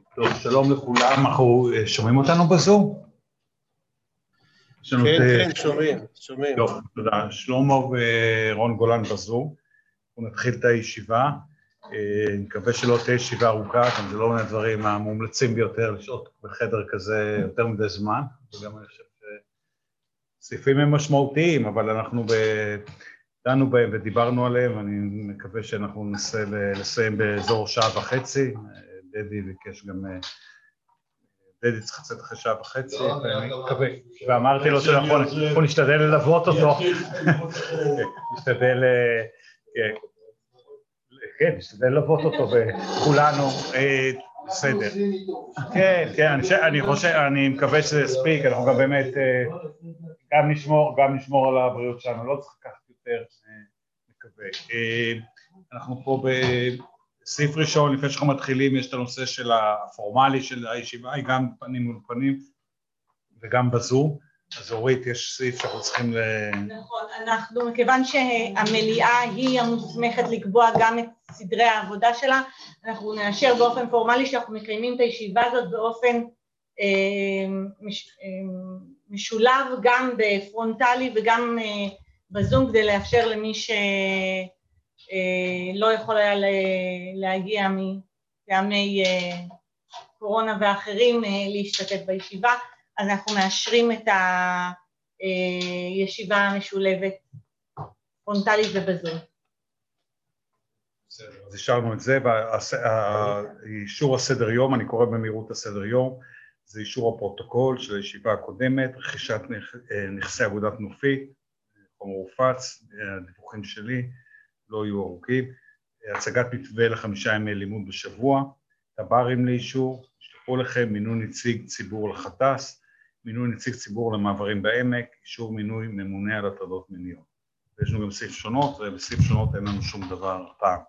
טוב, שלום לכולם, אנחנו שומעים אותנו בזום? כן, שומעים. טוב, תודה. שלמה ורון גולן בזום. אנחנו נתחיל את הישיבה. אני מקווה שלא תהיה ישיבה ארוכה, גם זה לא מן הדברים המומלצים ביותר לשעות בחדר כזה יותר מדי זמן, וגם אני חושב שסעיפים הם משמעותיים, אבל אנחנו דנו בהם ודיברנו עליהם, ואני מקווה שאנחנו ננסה לסיים באזור שעה וחצי. דדי ביקש גם... דדי צריך לצאת אחרי שעה וחצי, ואני מקווה, ואמרתי לו שאנחנו נשתדל ללוות אותו, נשתדל ללוות אותו, וכולנו, בסדר. כן, אני מקווה שזה יספיק, אנחנו גם באמת, גם נשמור על הבריאות שלנו, לא צריך לקחת יותר, מקווה. אנחנו פה בסעיף ראשון, לפני שאנחנו מתחילים, יש את הנושא של הפורמלי של הישיבה, היא גם פנים מול פנים וגם בזום. אז אורית, יש סעיף שאנחנו צריכים נכון, אנחנו, מכיוון שהמליאה היא המוסמכת לקבוע גם את סדרי העבודה שלה, אנחנו נאשר באופן פורמלי שאנחנו מקיימים את הישיבה הזאת באופן משולב, גם בפרונטלי וגם בזום, כדי לאפשר למי לא יכול היה להגיע מטעמי קורונה ואחרים להשתתף בישיבה. אז אנחנו מאשרים את הישיבה המשולבת פרונטלית ובזום. אז אישרנו את זה, אישור הסדר יום, אני קורא במהירות הסדר יום, זה אישור הפרוטוקול של הישיבה הקודמת, רכישת נכסי אגודת נופית, חומר הופץ, הדיווחים שלי לא יהיו ארוכים, הצגת מתווה ל5 ימי לימוד בשבוע, תברים לאישור, ישלחו לכם מינוי נציג ציבור לחט"ס, מינוי נציג ציבור למעברים בעמק, אישור מינוי ממונה על הטרדות מיניות. ויש לנו גם סעיף שונות, ובסעיף שונות אין לנו שום דבר פעם.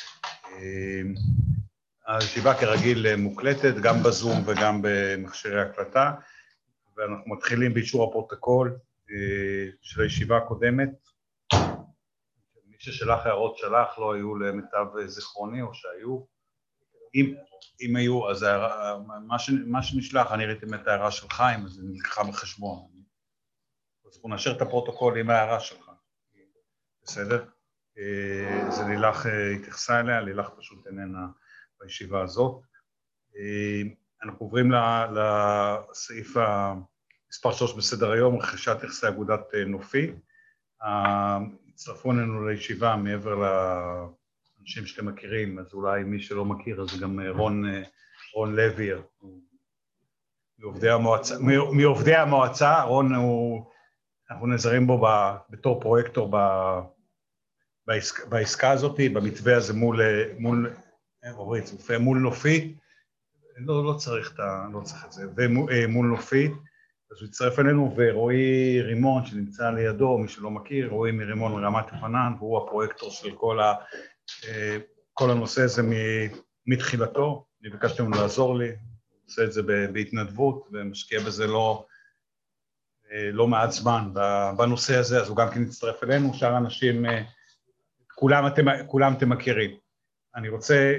הישיבה כרגיל מוקלטת, גם בזום וגם במכשירי הקלטה, ואנחנו מתחילים באישור הפרוטוקול של הישיבה הקודמת. מי ששלח הערות שלח, לא היו למיטב זיכרוני או שהיו. אם היו, אז מה שנשלח, אני ראיתי את ההערה של חיים, אז זה נלקחה בחשבון. אז אנחנו נאשר את הפרוטוקול עם ההערה שלך. בסדר? זה לילך התייחסה אליה, לילך פשוט איננה בישיבה הזאת. אנחנו עוברים לסעיף מספר 3 בסדר היום, רכישת נכסי אגודת נופית. הצטרפו לנו לישיבה מעבר לאנשים שאתם מכירים, אז אולי מי שלא מכיר, אז גם רון לוי, מעובדי המועצה, רון אנחנו נעזרים בו בתור פרויקטור בעסקה הזאת, במתווה הזה מול נופית, לא צריך את זה, ומול נופית, אז הוא יצטרף אלינו, ורועי רימון שנמצא לידו, מי שלא מכיר, רועי מרימון מרמת יוחנן, והוא הפרויקטור של כל הנושא הזה מתחילתו. אני ביקשתי ממנו לעזור לי, הוא עושה את זה בהתנדבות, ומשקיע בזה לא מעט זמן בנושא הזה, אז הוא גם כן יצטרף אלינו, שאר אנשים, כולם אתם מכירים. אני רוצה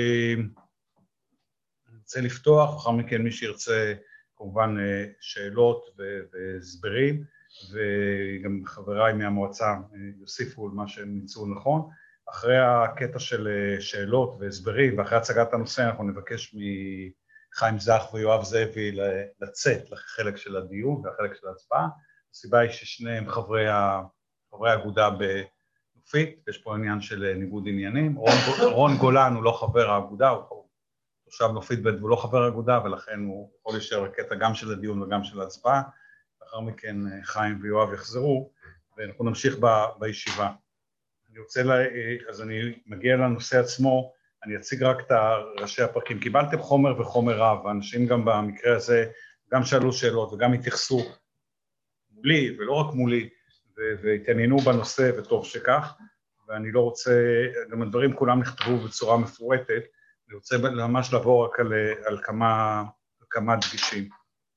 לפתוח, אחר מכן מי שירצה כמובן שאלות והסברים, וגם חבריי מהמועצה יוסיפו מה שהם ימצאו נכון. אחרי הקטע של שאלות והסברים, ואחרי הצגת הנושא, אנחנו נבקש מחיים זך ויואב זאבי לצאת לחלק של הדיון והחלק של ההצבעה. הסיבה היא ששניהם חברי האגודה בנופית, יש פה עניין של ניגוד עניינים. רון גולן הוא לא חבר האגודה, הוא תושב נופית ב' והוא לא חבר האגודה, ולכן הוא יכול להישאר הקטע גם של הדיון וגם של ההצבעה. לאחר מכן חיים ויואב יחזרו, ואנחנו נמשיך בישיבה. אז אני מגיע לנושא עצמו, אני אציג רק את ראשי הפרקים. קיבלתם חומר וחומר רב, האנשים גם במקרה הזה גם שאלו שאלות וגם התייחסו מולי ולא רק מולי, והתעניינו בנושא, וטוב שכך, ואני לא רוצה, גם הדברים כולם נכתבו בצורה מפורטת, אני רוצה ממש לעבור רק על כמה דגישים.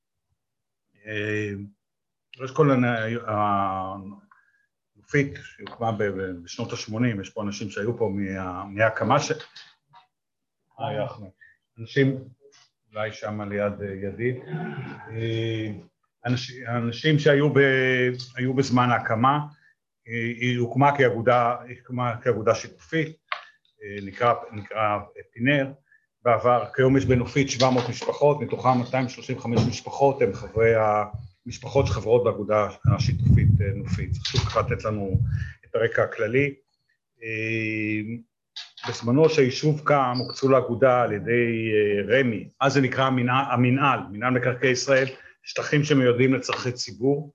יש כל הנופית שהוקמה בשנות ה-80, יש פה אנשים שהיו פה מהקמה אנשים אולי שם על יד ידי. האנשים שהיו בזמן ההקמה, היא הוקמה כאגודה שיתופית, נקרא פינר. בעבר, כיום יש בנופית 700 משפחות, מתוכם 235 משפחות הם חברי המשפחות שחברות באגודה השיתופית נופית. חשוב ככה לתת לנו את הרקע הכללי. בזמנו שהיישוב קם, הוקצו לאגודה על ידי רמי, אז זה נקרא המינהל, מינהל מקרקעי ישראל, שטחים שמיועדים לצרכי ציבור,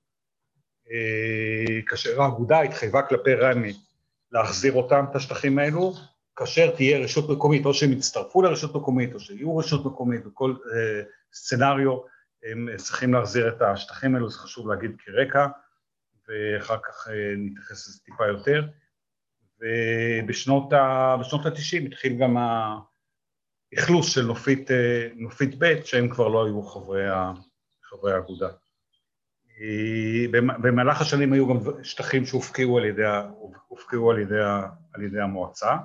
כאשר האגודה התחייבה כלפי רמי להחזיר אותם, את השטחים האלו, כאשר תהיה רשות מקומית, או שהם יצטרפו לרשות מקומית, או שיהיו רשות מקומית, בכל סצנריו, הם צריכים להחזיר את השטחים האלו, זה חשוב להגיד כרקע, ואחר כך נתייחס לזה טיפה יותר. ובשנות ה-90 התחיל גם האכלוס של נופית ב', שהם כבר לא היו חברי האגודה. במהלך השנים היו גם שטחים שהופקעו על ידי המועצה,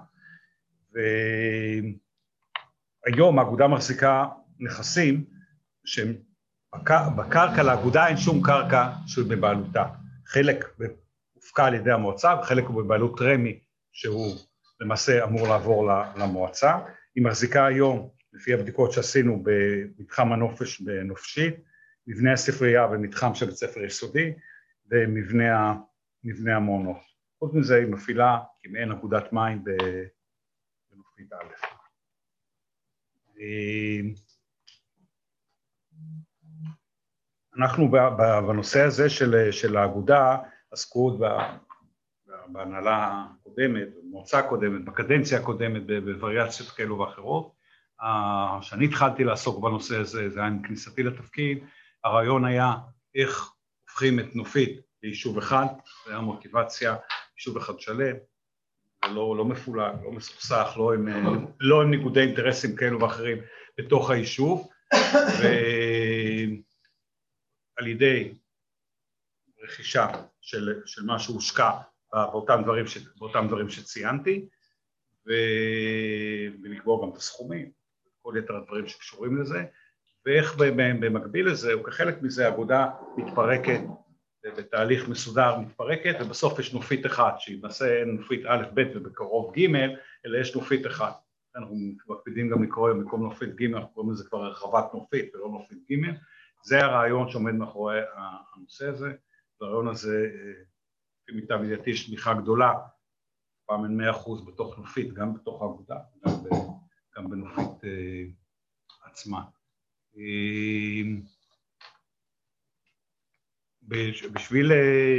והיום האגודה מחזיקה נכסים שהם בקרקע, לאגודה אין שום קרקע שהוא בבעלותה. חלק הופקע על ידי המועצה וחלק הוא בבעלות רמי, שהוא למעשה אמור לעבור למועצה. היא מחזיקה היום, לפי הבדיקות שעשינו במתחם הנופש בנופשית, מבנה הספרייה ומתחם של בית ספר יסודי, ומבנה המעונות. חוץ מזה היא מפעילה כמעין אגודת מים בנופית א'. אנחנו בנושא הזה של האגודה עסקו בהנהלה הקודמת, במועצה הקודמת, בקדנציה הקודמת, בווריאציות כאלו ואחרות. שאני התחלתי לעסוק בנושא הזה, זה היה עם כניסתי לתפקיד, הרעיון היה איך הופכים את נופית ליישוב אחד, זה היה מוטיבציה, יישוב אחד שלם, לא מפולג, לא מסוכסך, לא עם ניגודי אינטרסים כאלו ואחרים בתוך היישוב, ועל ידי רכישה של מה שהושקע באותם דברים שציינתי, ולקבוע גם את הסכומים, כל יתר הדברים שקשורים לזה, ואיך במקביל לזה, וכחלק מזה האגודה מתפרקת, בתהליך מסודר מתפרקת, ובסוף יש נופית אחת, שהיא למעשה אין נופית א' ב' ובקרוב ג', אלא יש נופית אחת. אנחנו מקפידים גם לקרוא במקום נופית ג', אנחנו קוראים לזה כבר הרחבת נופית ולא נופית ג', זה הרעיון שעומד מאחורי הנושא הזה, והרעיון הזה, כמיטב ידיעתי, יש תמיכה גדולה, פעם אין 100% בתוך נופית, גם בתוך האגודה, גם בנופית עצמה. בשביל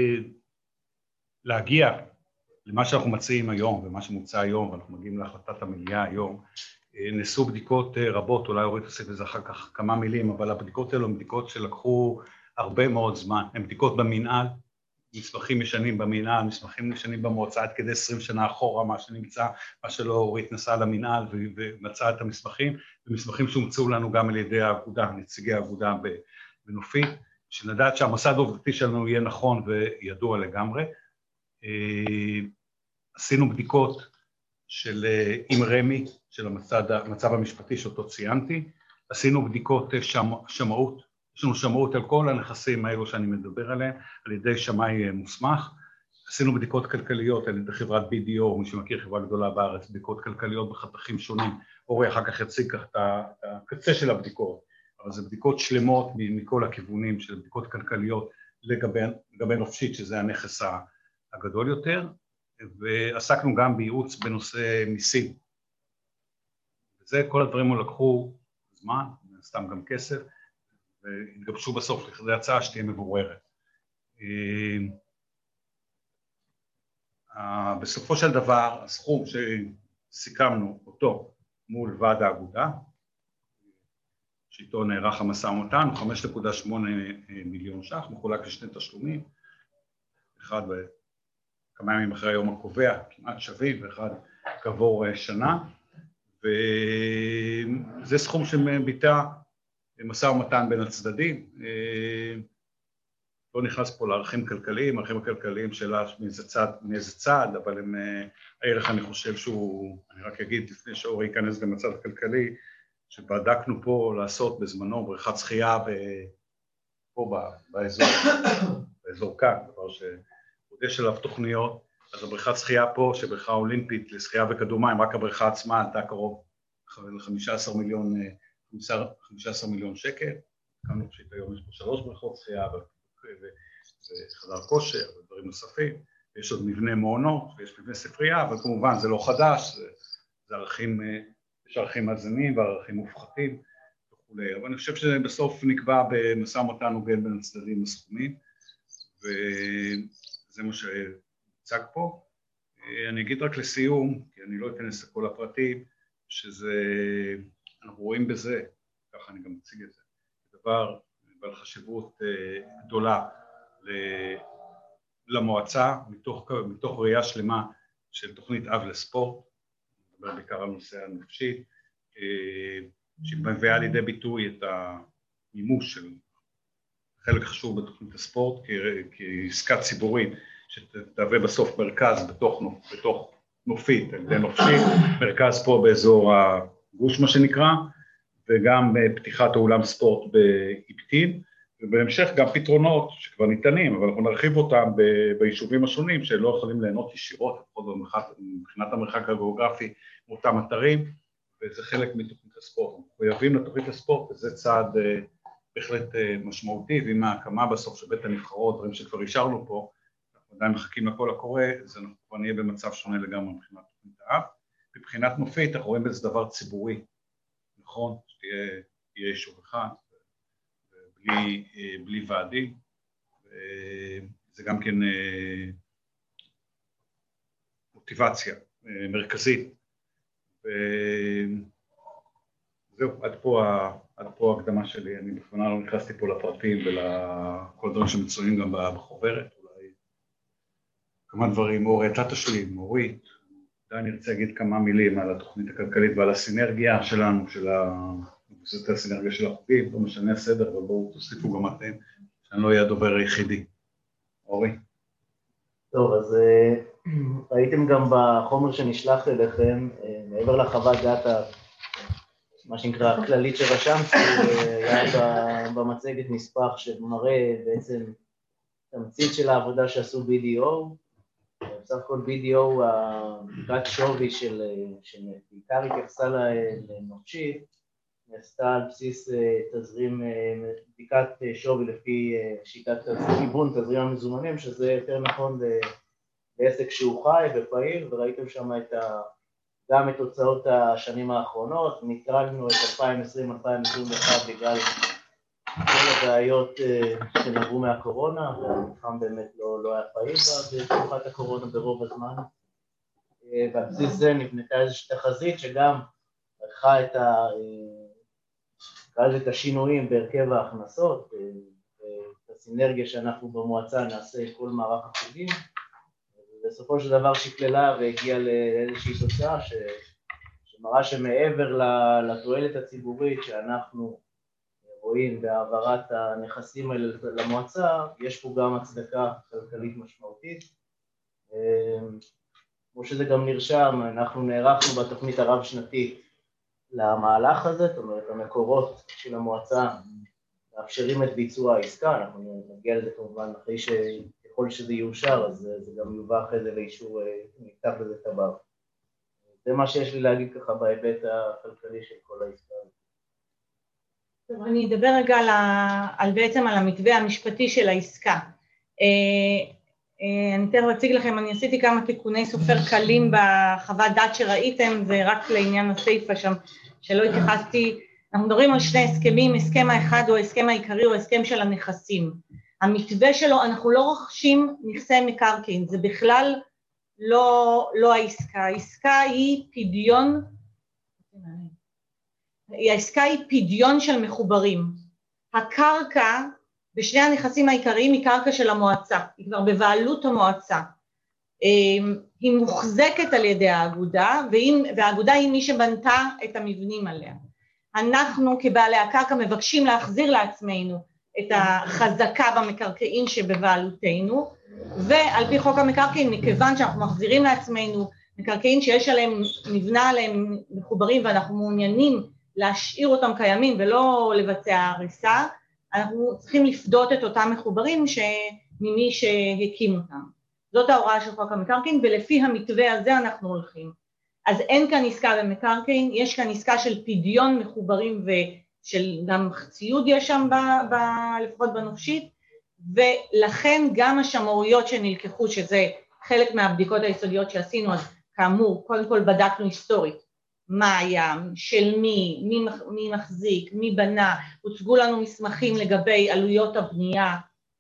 להגיע למה שאנחנו מציעים היום, ומה שמוצע היום, ואנחנו מגיעים להחלטת המליאה היום, נעשו בדיקות רבות, אולי אורית תוסיף לזה אחר כך כמה מילים, אבל הבדיקות האלו הן בדיקות שלקחו הרבה מאוד זמן, הן בדיקות במינהל, מסמכים ישנים במינהל, מסמכים ישנים במועצה עד כדי 20 שנה אחורה, מה שנמצא, מה שלא אורית נסעה למינהל ומצאה את המסמכים, ומסמכים שהומצאו לנו גם על ידי האגודה, נציגי האגודה בנופית, שנדעת שהמסד העובדתי שלנו יהיה נכון וידוע לגמרי. עשינו בדיקות עם רמי, של המצב המשפטי שאותו ציינתי, עשינו בדיקות שמאות, יש לנו שמאות על כל הנכסים האלו שאני מדבר עליהם, על ידי שמאי מוסמך, עשינו בדיקות כלכליות על ידי חברת BDO, מי שמכיר חברה גדולה בארץ, בדיקות כלכליות בחתכים שונים, אורי אחר כך יציג את הקצה של הבדיקות, אבל זה בדיקות שלמות מכל הכיוונים של בדיקות כלכליות לגבי נופשית, שזה הנכס הגדול יותר, ועסקנו גם בייעוץ בנושא מיסים. וזה, כל הדברים לקחו זמן, סתם גם כסף, והתגבשו בסוף לכדי הצעה שתהיה מבוררת. בסופו של דבר, הסכום שסיכמנו אותו מול ועד האגודה, שאיתו נערך המשא ומתן, הוא 5.8 מיליון ש"ח, מחולק לשני תשלומים, אחד כמה ימים אחרי היום הקובע, כמעט שווים, ואחד כעבור שנה, וזה סכום שביטא משא ומתן בין הצדדים, לא נכנס פה לערכים כלכליים, הערכים הכלכליים שלה מאיזה צד, אבל הם, הערך אני חושב שהוא, אני רק אגיד לפני שאורי ייכנס גם לצד הכלכלי, שבדקנו פה לעשות בזמנו בריכת שחייה פה באזור כאן, דבר שעוד יש עליו תוכניות. אז הבריכת שחייה פה, שבריכה אולימפית לשחייה וכדור מים, רק הבריכה עצמה עלתה קרוב ל-15 מיליון שקל. כאן נפשית היום יש פה 3 בריכות שחייה וחדר כושר ודברים נוספים. יש עוד מבנה מעונות ויש מבנה ספרייה, אבל כמובן זה לא חדש, זה ערכים, יש ערכים מאזנים וערכים מופחתים וכולי. אבל אני חושב שבסוף נקבע במשא ומתן הוגן בין הצדדים הסכומים, וזה מה שהוצג פה. אני אגיד רק לסיום, כי אני לא אכנס לכל הפרטים, אנחנו רואים בזה, ככה אני גם מציג את זה, דבר בעל חשיבות גדולה למועצה, מתוך ראייה שלמה של תוכנית אב לספורט, מדבר בעיקר על נושא הנפשי, שמביאה לידי ביטוי את המימוש של חלק חשוב בתוכנית הספורט, כעסקה ציבורית שתהווה בסוף מרכז בתוך נופית, על ידי נופשית, מרכז פה באזור הגוש מה שנקרא, וגם פתיחת האולם ספורט באיבטין, ובהמשך גם פתרונות שכבר ניתנים, אבל אנחנו נרחיב אותם ביישובים השונים שלא יכולים ליהנות ישירות, מבחינת המרחק הגיאוגרפי מאותם אתרים, וזה חלק מתוכנית הספורט. אנחנו מחויבים לתוכנית הספורט, וזה צעד בהחלט משמעותי, ועם ההקמה בסוף של בית הנבחרות, דברים שכבר אישרנו פה, אנחנו עדיין מחכים לקול הקורא, אז אנחנו כבר נהיה במצב שונה לגמרי מבחינת תוכנית האב. מבחינת נופית, אנחנו רואים בזה דבר ציבורי, נכון, שתהיה יישוב אחד, בלי ועדים, זה גם כן מוטיבציה מרכזית, וזהו, עד פה הקדמה שלי. אני בכוונה לא נכנסתי פה לפרטים ולכל דברים שמצויים גם בחוברת, אולי כמה דברים, אורית, אתה תשלים, אורית, אני רוצה להגיד כמה מילים על התוכנית הכלכלית ועל הסינרגיה שלנו, זאת הסינרגיה של החוגים, לא משנה הסדר, אבל בואו תוסיפו גם אתם, שאני לא אהיה הדובר היחידי. אורי. טוב, אז ראיתם גם בחומר שנשלח אליכם, מעבר לחוות דעת, מה שנקרא הכללית שרשמתי, היה במצגת נספח שמראה בעצם תמצית של העבודה שעשו BDO, בסך הכל BDO, בדיקת שווי שבעיקר התייחסה לנפשי, נעשתה על בסיס בדיקת שווי לפי שיטת כיוון תזרים המזומנים, שזה יותר נכון לעסק שהוא חי ופעיל, וראיתם שם גם את תוצאות השנים האחרונות. נטרלנו את 2020-2021 בגלל כל הבעיות שנבעו מהקורונה, והמתחם באמת לא היה פעיל בתקופת הקורונה ברוב הזמן, ועל בסיס זה נבנתה איזושהי תחזית שגם ערכה את השינויים בהרכב ההכנסות, ואת הסינרגיה שאנחנו במועצה נעשה את כל מערך החוגים, ובסופו של דבר שקללה והגיעה לאיזושהי תוצאה שמראה שמעבר לתועלת הציבורית שאנחנו רואים בהעברת הנכסים האלה למועצה, יש פה גם הצדקה כלכלית משמעותית. כמו שזה גם נרשם, אנחנו נערכנו בתוכנית הרב-שנתית למהלך הזה, זאת אומרת, המקורות של המועצה מאפשרים את ביצוע העסקה, אנחנו נגיע לזה כמובן אחרי שככל שזה יאושר, אז זה גם יובא אחרי זה לאישור, נפתח לזה טב"ר. זה מה שיש לי להגיד ככה בהיבט הכלכלי של כל העסקה. טוב, אני אדבר רגע בעצם על המתווה המשפטי של העסקה. אני תכף אציג לכם, אני עשיתי כמה תיקוני סופר קלים בחוות דעת שראיתם, זה רק לעניין הסעיפה שם שלא התייחסתי. אנחנו מדברים על שני הסכמים, הסכם האחד הוא ההסכם העיקרי או הסכם של הנכסים. המתווה שלו, אנחנו לא רוכשים נכסי מקרקעין, זה בכלל לא העסקה. העסקה היא פדיון, העסקה היא פדיון של מחוברים. הקרקע בשני הנכסים העיקריים היא קרקע של המועצה, היא כבר בבעלות המועצה. היא מוחזקת על ידי האגודה, והאגודה היא מי שבנתה את המבנים עליה. אנחנו כבעלי הקרקע מבקשים להחזיר לעצמנו את החזקה במקרקעין שבבעלותנו, ועל פי חוק המקרקעין, מכיוון שאנחנו מחזירים לעצמנו מקרקעין שיש עליהם, נבנה עליהם מחוברים, ואנחנו מעוניינים להשאיר אותם קיימים ולא לבצע הריסה, אנחנו צריכים לפדות את אותם מחוברים ממי שהקים אותם. זאת ההוראה של חוק המקרקעין, ולפי המתווה הזה אנחנו הולכים. אז אין כאן עסקה במקרקעין, יש כאן עסקה של פדיון מחוברים ושל גם ציוד יש שם לפחות בנופשית, ולכן גם השמאויות שנלקחו, שזה חלק מהבדיקות היסודיות שעשינו, אז כאמור, קודם כל בדקנו היסטורית, מה היה, של מי מחזיק, מי בנה, הוצגו לנו מסמכים לגבי עלויות הבנייה,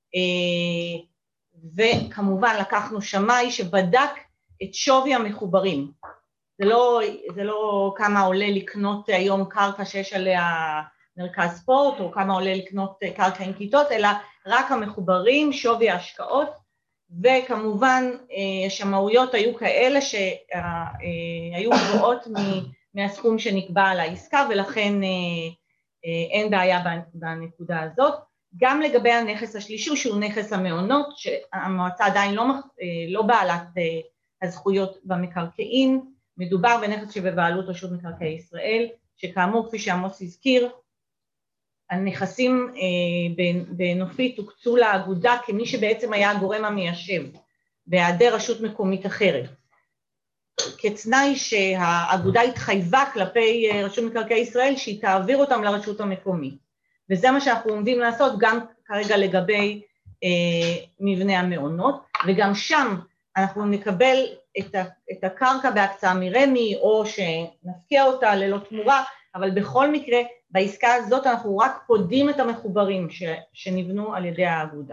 וכמובן לקחנו שמאי שבדק את שווי המחוברים. זה לא כמה עולה לקנות היום קרקע שיש עליה מרכז ספורט, או כמה עולה לקנות קרקע עם כיתות, אלא רק המחוברים, שווי ההשקעות, וכמובן השמאויות היו כאלה שהיו גבוהות מהסכום שנקבע על העסקה, ולכן אין בעיה בנקודה הזאת. גם לגבי הנכס השלישי, שהוא נכס המעונות, שהמועצה עדיין לא בעלת הזכויות במקרקעין, מדובר בנכס שבבעלות רשות מקרקעי ישראל, שכאמור, כפי שעמוס הזכיר, הנכסים בנופית הוקצו לאגודה כמי שבעצם היה הגורם המיישב, בהיעדר רשות מקומית אחרת. כתנאי שהאגודה התחייבה כלפי רשות מקרקעי ישראל, שהיא תעביר אותם לרשות המקומית. וזה מה שאנחנו עומדים לעשות גם כרגע לגבי מבנה המעונות, וגם שם אנחנו נקבל את הקרקע בהקצאה מרמי, או שנפקיע אותה ללא תמורה, אבל בכל מקרה, בעסקה הזאת אנחנו רק פודים את המחוברים שנבנו על ידי האגודה.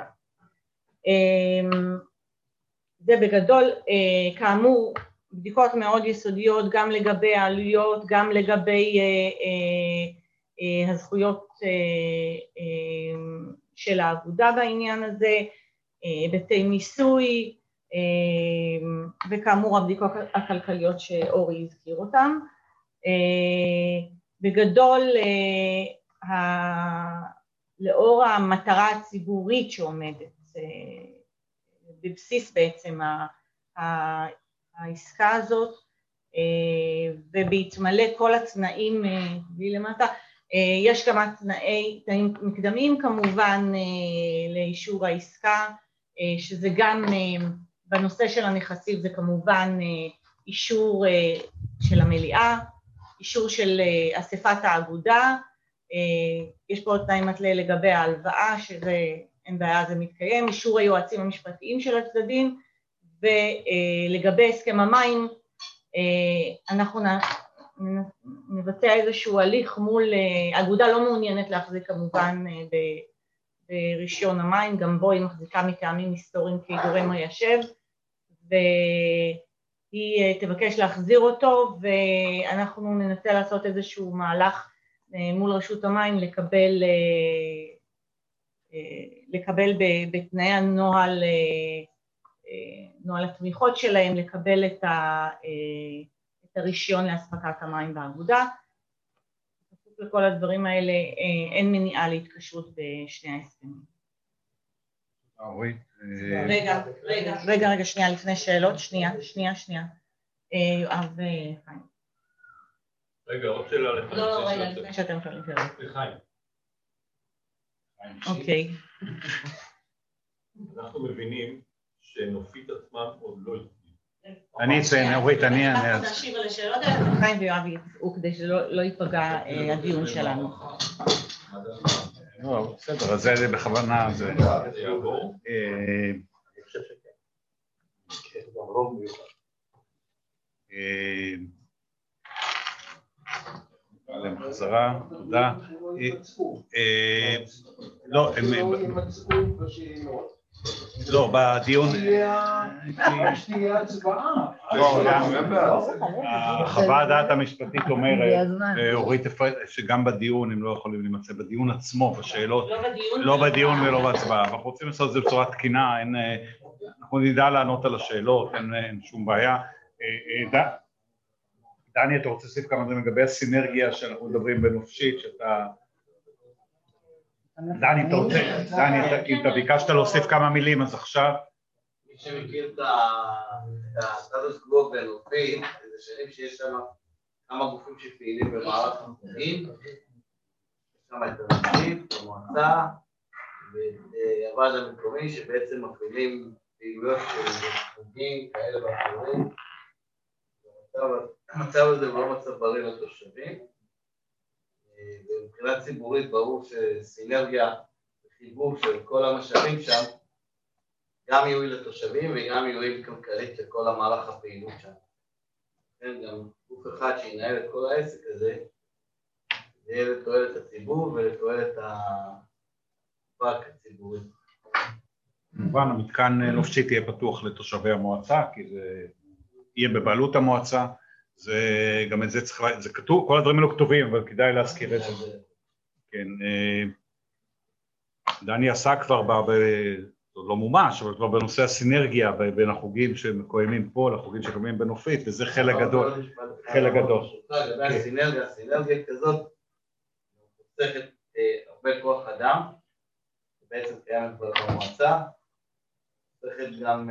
זה בגדול, כאמור, בדיקות מאוד יסודיות, גם לגבי העלויות, גם לגבי הזכויות של האגודה בעניין הזה, היבטי מיסוי, וכאמור הבדיקות הכלכליות שאורי הזכיר אותם. בגדול, לאור המטרה הציבורית שעומדת בבסיס בעצם העסקה הזאת, ובהתמלא כל התנאים למטה, יש כמה תנאים מקדמיים כמובן לאישור העסקה, שזה גם בנושא של הנכסים, זה כמובן אישור של המליאה, אישור של אספת האגודה, יש פה תנאי מתלה לגבי ההלוואה, שזה אין בעיה, זה מתקיים, אישור היועצים המשפטיים של הצדדים, ולגבי הסכם המים, אנחנו נבצע איזשהו הליך מול, האגודה לא מעוניינת להחזיק כמובן ברישיון המים, גם בו היא מחזיקה מטעמים היסטוריים כגורם מיישב, והיא תבקש להחזיר אותו, ואנחנו ננסה לעשות איזשהו מהלך מול רשות המים, לקבל בתנאי הנוהל, נוהל התמיכות שלהם, לקבל את הרישיון להספקת המים באגודה. לכל הדברים האלה אין מניעה להתקשרות בשני ההסכמים. רגע, שנייה, לפני שאלות, שנייה. יואב חיים. רגע, עוד שאלה לך. לא, רגע, לפני שאתם שואלים שאלות. חיים. אוקיי. אנחנו מבינים שנופית עצמם עוד לא התקדמו. אני אציין, אורית, אנחנו נשיב על השאלות האלה, חיים ויואב יצאו כדי שלא ייפגע הדיון שלנו. לא, בסדר, אז זה בכוונה, זה יעבור. אני חושב שכן. גם רוב מיוחד. עליהם חזרה, תודה. לא, בדיון... שנייה הצבעה. חוות דעת המשפטית אומרת, אורית, שגם בדיון הם לא יכולים להימצא, בדיון עצמו, בשאלות, לא בדיון ולא בהצבעה. אנחנו רוצים לעשות את זה בצורה תקינה, אנחנו נדע לענות על השאלות, אין שום בעיה. דני, אתה רוצה להוסיף כמה דברים לגבי הסינרגיה שאנחנו מדברים בנופשית, שאתה... דני, אתה רוצה, אם אתה ביקשת להוסיף כמה מילים, אז עכשיו... מי שמכיר את הסטטוס קוו בנופית, זה שנים שיש שם כמה גופים שפעילים במערך המקומיים, יש שם את הנציב, את המועצה, ואת הוועד המקומי שבעצם מפעילים פעילויות של חוגים כאלה ואחרים. המצב הזה הוא לא מצב בריא לתושבים, ומבחינה ציבורית ברור שסינרגיה וחיבור של כל המשאבים שם גם יועיל לתושבים וגם יועיל כלכלית לכל המהלך הפעילות שם. לכן גם גוף אחד שינהל את כל העסק הזה, זה יהיה לתועלת הציבור ולתועלת הפארק הציבורי. כמובן, המתקן נופשית יהיה פתוח לתושבי המועצה, כי זה יהיה בבעלות המועצה, זה גם את זה צריך, זה כתוב, כל הדברים האלו כתובים, אבל כדאי להזכיר את זה. כן, דני עשה כבר, לא מומש, אבל כבר בנושא הסינרגיה בין החוגים שמקוימים פה לחוגים שקוימים בנופית, וזה חלק גדול, חלק גדול. הסינרגיה כזאת, חוסכת הרבה כוח אדם, בעצם קיימת כבר במועצה, חוסכת גם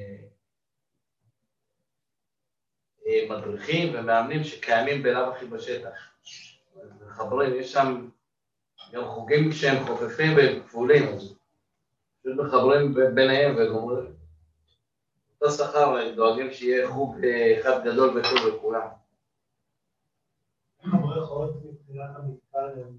מדריכים ומאמנים שקיימים בלב הכי בשטח. חברים, יש שם גם חוגים שהם חופפים והם כפולים, אז פשוט מחברים ביניהם ואומרים, אותו שכר דואגים שיהיה חוג אחד גדול וטוב לכולם. חברים יכולות מבחינת המתקן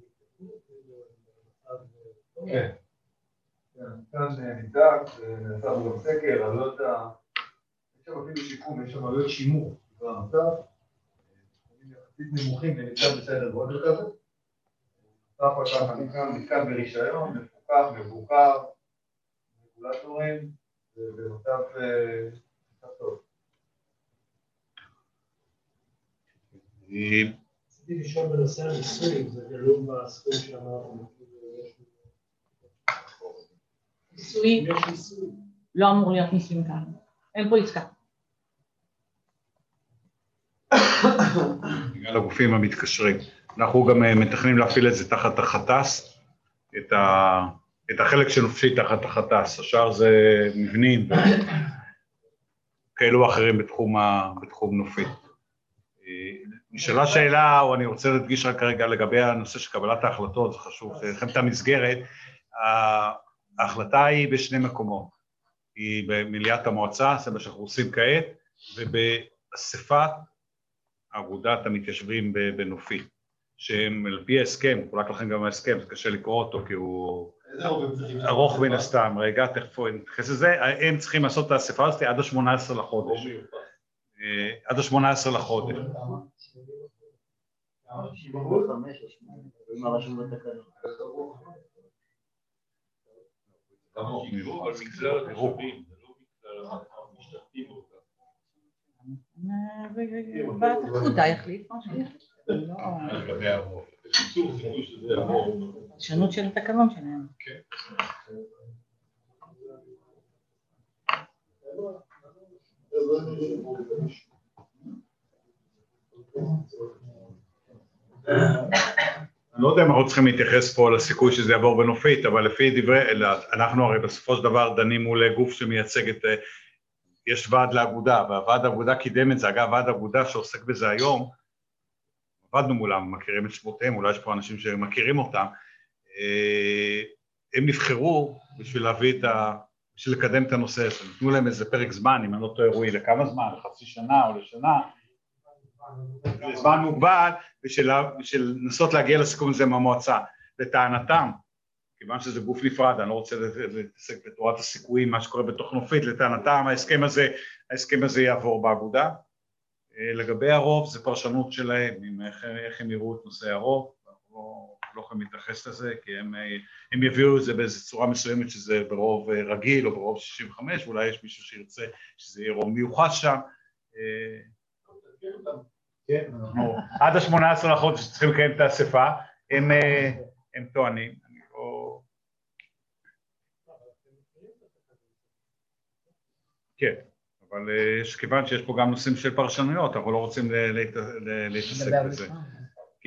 כן. המתקן נבדק, נעשה גם סקר, עלויות יש שם אפילו שיקום, יש שם עלויות שימור, זה המצב, יחסית נמוכים ונמצא בסדר גודל כזה. נוסף על כך מתקן ברישיון, מפוקח, מבוקר, רגולטורים, ובמצב טוב. רציתי לשאול בנושא הניסוי, זה גלום בסכום שאמרנו. ניסוי? לא אמור להיות ניסויים כאן. אין פה עסקה. בגלל הגופים המתקשרים. אנחנו גם מתכננים להפעיל את זה תחת החטס, את החלק שנופשי תחת החטס, השאר זה מבנים וכאלו אחרים בתחום נופי. נשאלה שאלה, או אני רוצה להדגיש רק כרגע לגבי הנושא של קבלת ההחלטות, זה חשוב, לכם את המסגרת, ההחלטה היא בשני מקומות, היא במליאת המועצה, זה מה שאנחנו עושים כעת, ובאספת אגודת המתיישבים בנופי, שהם על פי ההסכם, חולק לכם גם ההסכם, זה קשה לקרוא אותו כי הוא ארוך מן הסתם, רגע, תכף נתייחס לזה, הם צריכים לעשות את האספה הזאת עד ה-18 לחודש. עד ה-18 לחודש. בתחודה יחליט משהו. שונות של התקנון שלהם. אני לא יודע אם אנחנו צריכים להתייחס פה לסיכוי שזה יעבור בנופית, אבל לפי דברי, אנחנו הרי בסופו של דבר דנים מול גוף שמייצג את, יש ועד לאגודה, והוועד האגודה קידם את זה, אגב ועד האגודה שעוסק בזה היום, עבדנו מולם, מכירים את שמותיהם, אולי יש פה אנשים שמכירים אותם, הם נבחרו בשביל להביא את בשביל לקדם את הנושא הזה, נתנו להם איזה פרק זמן, אם אני לא טועה רואי, לכמה זמן, לחצי שנה או לשנה, זמן מוגבל, בשביל לנסות להגיע לסיכום הזה מהמועצה. לטענתם, כיוון שזה גוף נפרד, אני לא רוצה להתעסק בתורת הסיכויים, מה שקורה בתוך נופית, לטענתם, ההסכם הזה יעבור באגודה. לגבי הרוב, זה פרשנות שלהם, איך הם יראו את נושא הרוב, לא יכולים להתייחס לזה, כי הם יביאו את זה באיזו צורה מסוימת שזה ברוב רגיל או ברוב 65, ואולי יש מישהו שירצה שזה יהיה רוב מיוחד שם. עד ה-18 לחודש שצריכים לקיים את האספה, הם טוענים. כן, אבל כיוון שיש פה גם נושאים של פרשנויות, אנחנו לא רוצים להתעסק בזה. כי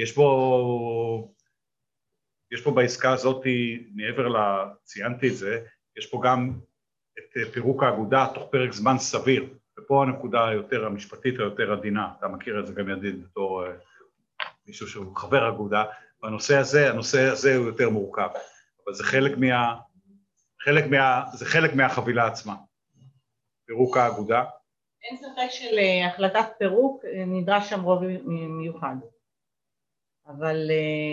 יש פה בעסקה הזאת, מעבר ציינתי את זה, יש פה גם את פירוק האגודה תוך פרק זמן סביר. ופה הנקודה היותר המשפטית, היותר עדינה, אתה מכיר את זה גם ידיד בתור מישהו שהוא חבר אגודה, והנושא הזה הוא יותר מורכב, אבל זה חלק מהחבילה עצמה, פירוק האגודה. אין ספק של החלטת פירוק, נדרש שם רוב מיוחד. אבל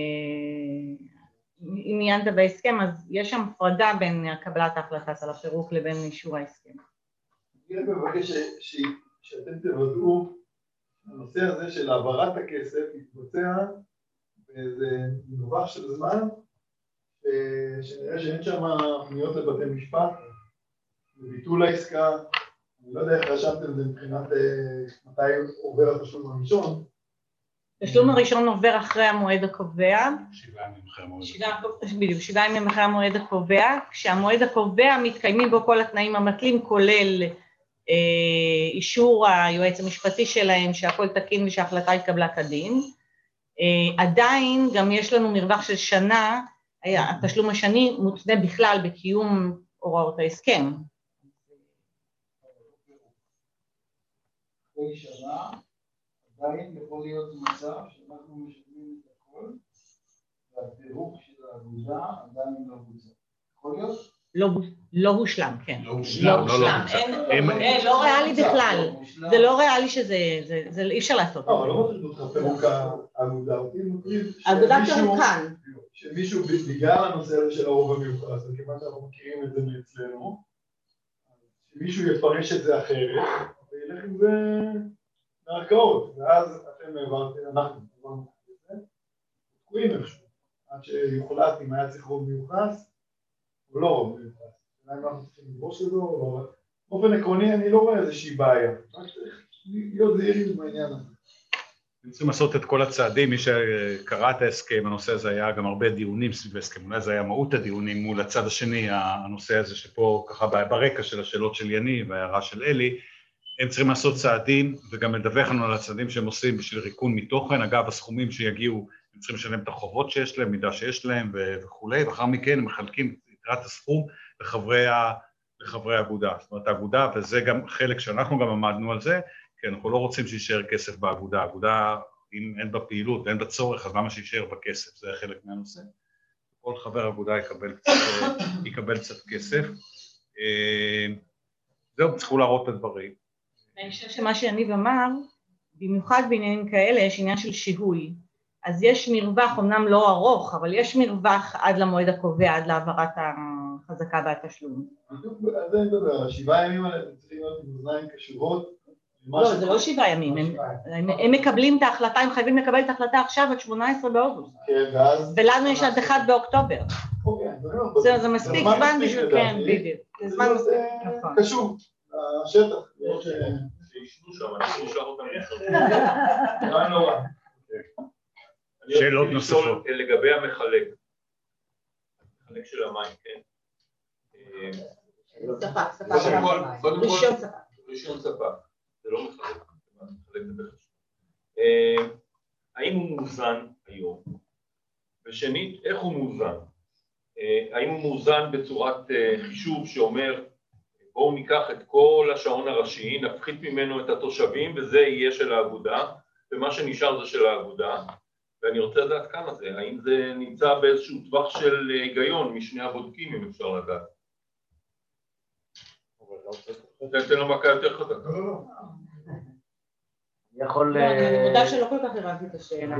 אם עיינת בהסכם, אז יש שם הפרדה בין קבלת ההחלטה על הפירוק לבין אישור ההסכם. אני מבקש שאתם תוודאו, הנושא הזה של העברת הכסף יתבצע באיזה מרווח של זמן, שנראה שאין שם פניות לבתי משפט, וביטול העסקה, אני לא יודע איך רשמתם את זה מבחינת מתי עובר התשלום הראשון. התשלום הראשון עובר אחרי המועד הקובע. 7 ימים אחרי המועד. בדיוק, 7 ימים אחרי המועד הקובע, כשהמועד הקובע מתקיימים בו כל התנאים המתלים, כולל אישור היועץ המשפטי שלהם שהכל תקין ושההחלטה התקבלה כדין. עדיין גם יש לנו מרווח של שנה, התשלום השני מותנה בכלל בקיום הוראות ההסכם. אחרי שנה, עדיין יכול להיות מצב שאנחנו משלמים את הכל, והפירוק של האגודה עדיין לא בוצע. יכול להיות? לא הושלם, כן. לא הושלם. לא ריאלי בכלל. זה לא ריאלי שזה, אי אפשר לעשות את זה. אבל לא מטריד אותך פירוק האגודה, אותי מטריד שמישהו בגלל הנושא הזה של הרוב המיוחס, וכיוון שאנחנו מכירים את זה מאצלנו, שמישהו יפרש את זה אחרת, וילך עם זה לערכאות, ואז אתם העברתם, אנחנו עברנו את זה, תקועים איכשהו, עד שיוחלט אם היה צריך רוב מיוחס, או לא רוב מיוחס. אולי אנחנו צריכים לדרוש את זה, או לא. באופן עקרוני אני לא רואה איזושהי בעיה, רק צריך להיות זהירים בעניין הזה. צריכים לעשות את כל הצעדים, מי שקרא את ההסכם, הנושא הזה היה גם הרבה דיונים סביב ההסכם, אולי זה היה מהות הדיונים מול הצד השני, הנושא הזה שפה ככה ברקע של השאלות של יני וההערה של אלי, הם צריכים לעשות צעדים וגם לדווח לנו על הצעדים שהם עושים בשביל ריקון מתוכן, אגב הסכומים שיגיעו, הם צריכים לשלם את החובות שיש להם, מידע שיש להם וכולי, ואחר מכן הם מחלקים את יתרת הסכום לחברי האגודה, זאת אומרת האגודה, וזה גם חלק שאנחנו גם עמדנו על זה, כי אנחנו לא רוצים שישאר כסף באגודה, האגודה אם אין בה פעילות ואין בה צורך, אז למה שישאר בכסף, זה חלק מהנושא. כל חבר אגודה יקבל קצת כסף. זהו, צריכו להראות את הדברים. אני חושב שמה שיניב אמר, במיוחד בעניינים כאלה יש עניין של שיהוי, אז יש מרווח, אמנם לא ארוך, אבל יש מרווח עד למועד הקובע, עד להעברת החזקה והתשלום. אז אני מדבר, 7 ימים האלה צריכים להיות מאזניים קשורות, לא, זה לא 7 ימים, הם מקבלים את ההחלטה, הם חייבים לקבל את ההחלטה עכשיו עד 18 באוגוסט. ולנו יש עד 1 באוקטובר. זה מספיק זמן בשביל, כן, בדיוק. זה זמן מספיק, נכון. קשור, השטח. שישנו שם, אנחנו נשלח אותם לשם. מה נורא. שאלות נוספות. לגבי המחלק של המים, כן? ספק. רישיון ספק. זה לא מחלק, מחלק זה בחשוב. האם הוא מאוזן היום? ושנית, איך הוא מאוזן? האם הוא מאוזן בצורת חישוב שאומר, בואו ניקח את כל השעון הראשי, נפחית ממנו את התושבים, וזה יהיה של האגודה, ומה שנשאר זה של האגודה, ואני רוצה לדעת כמה זה, האם זה נמצא באיזשהו טווח של היגיון משני הבודקים, אם אפשר לדעת. תן לו מכה יותר חזק. אני יכול... אני מודה שלא כל כך הבנתי את השאלה.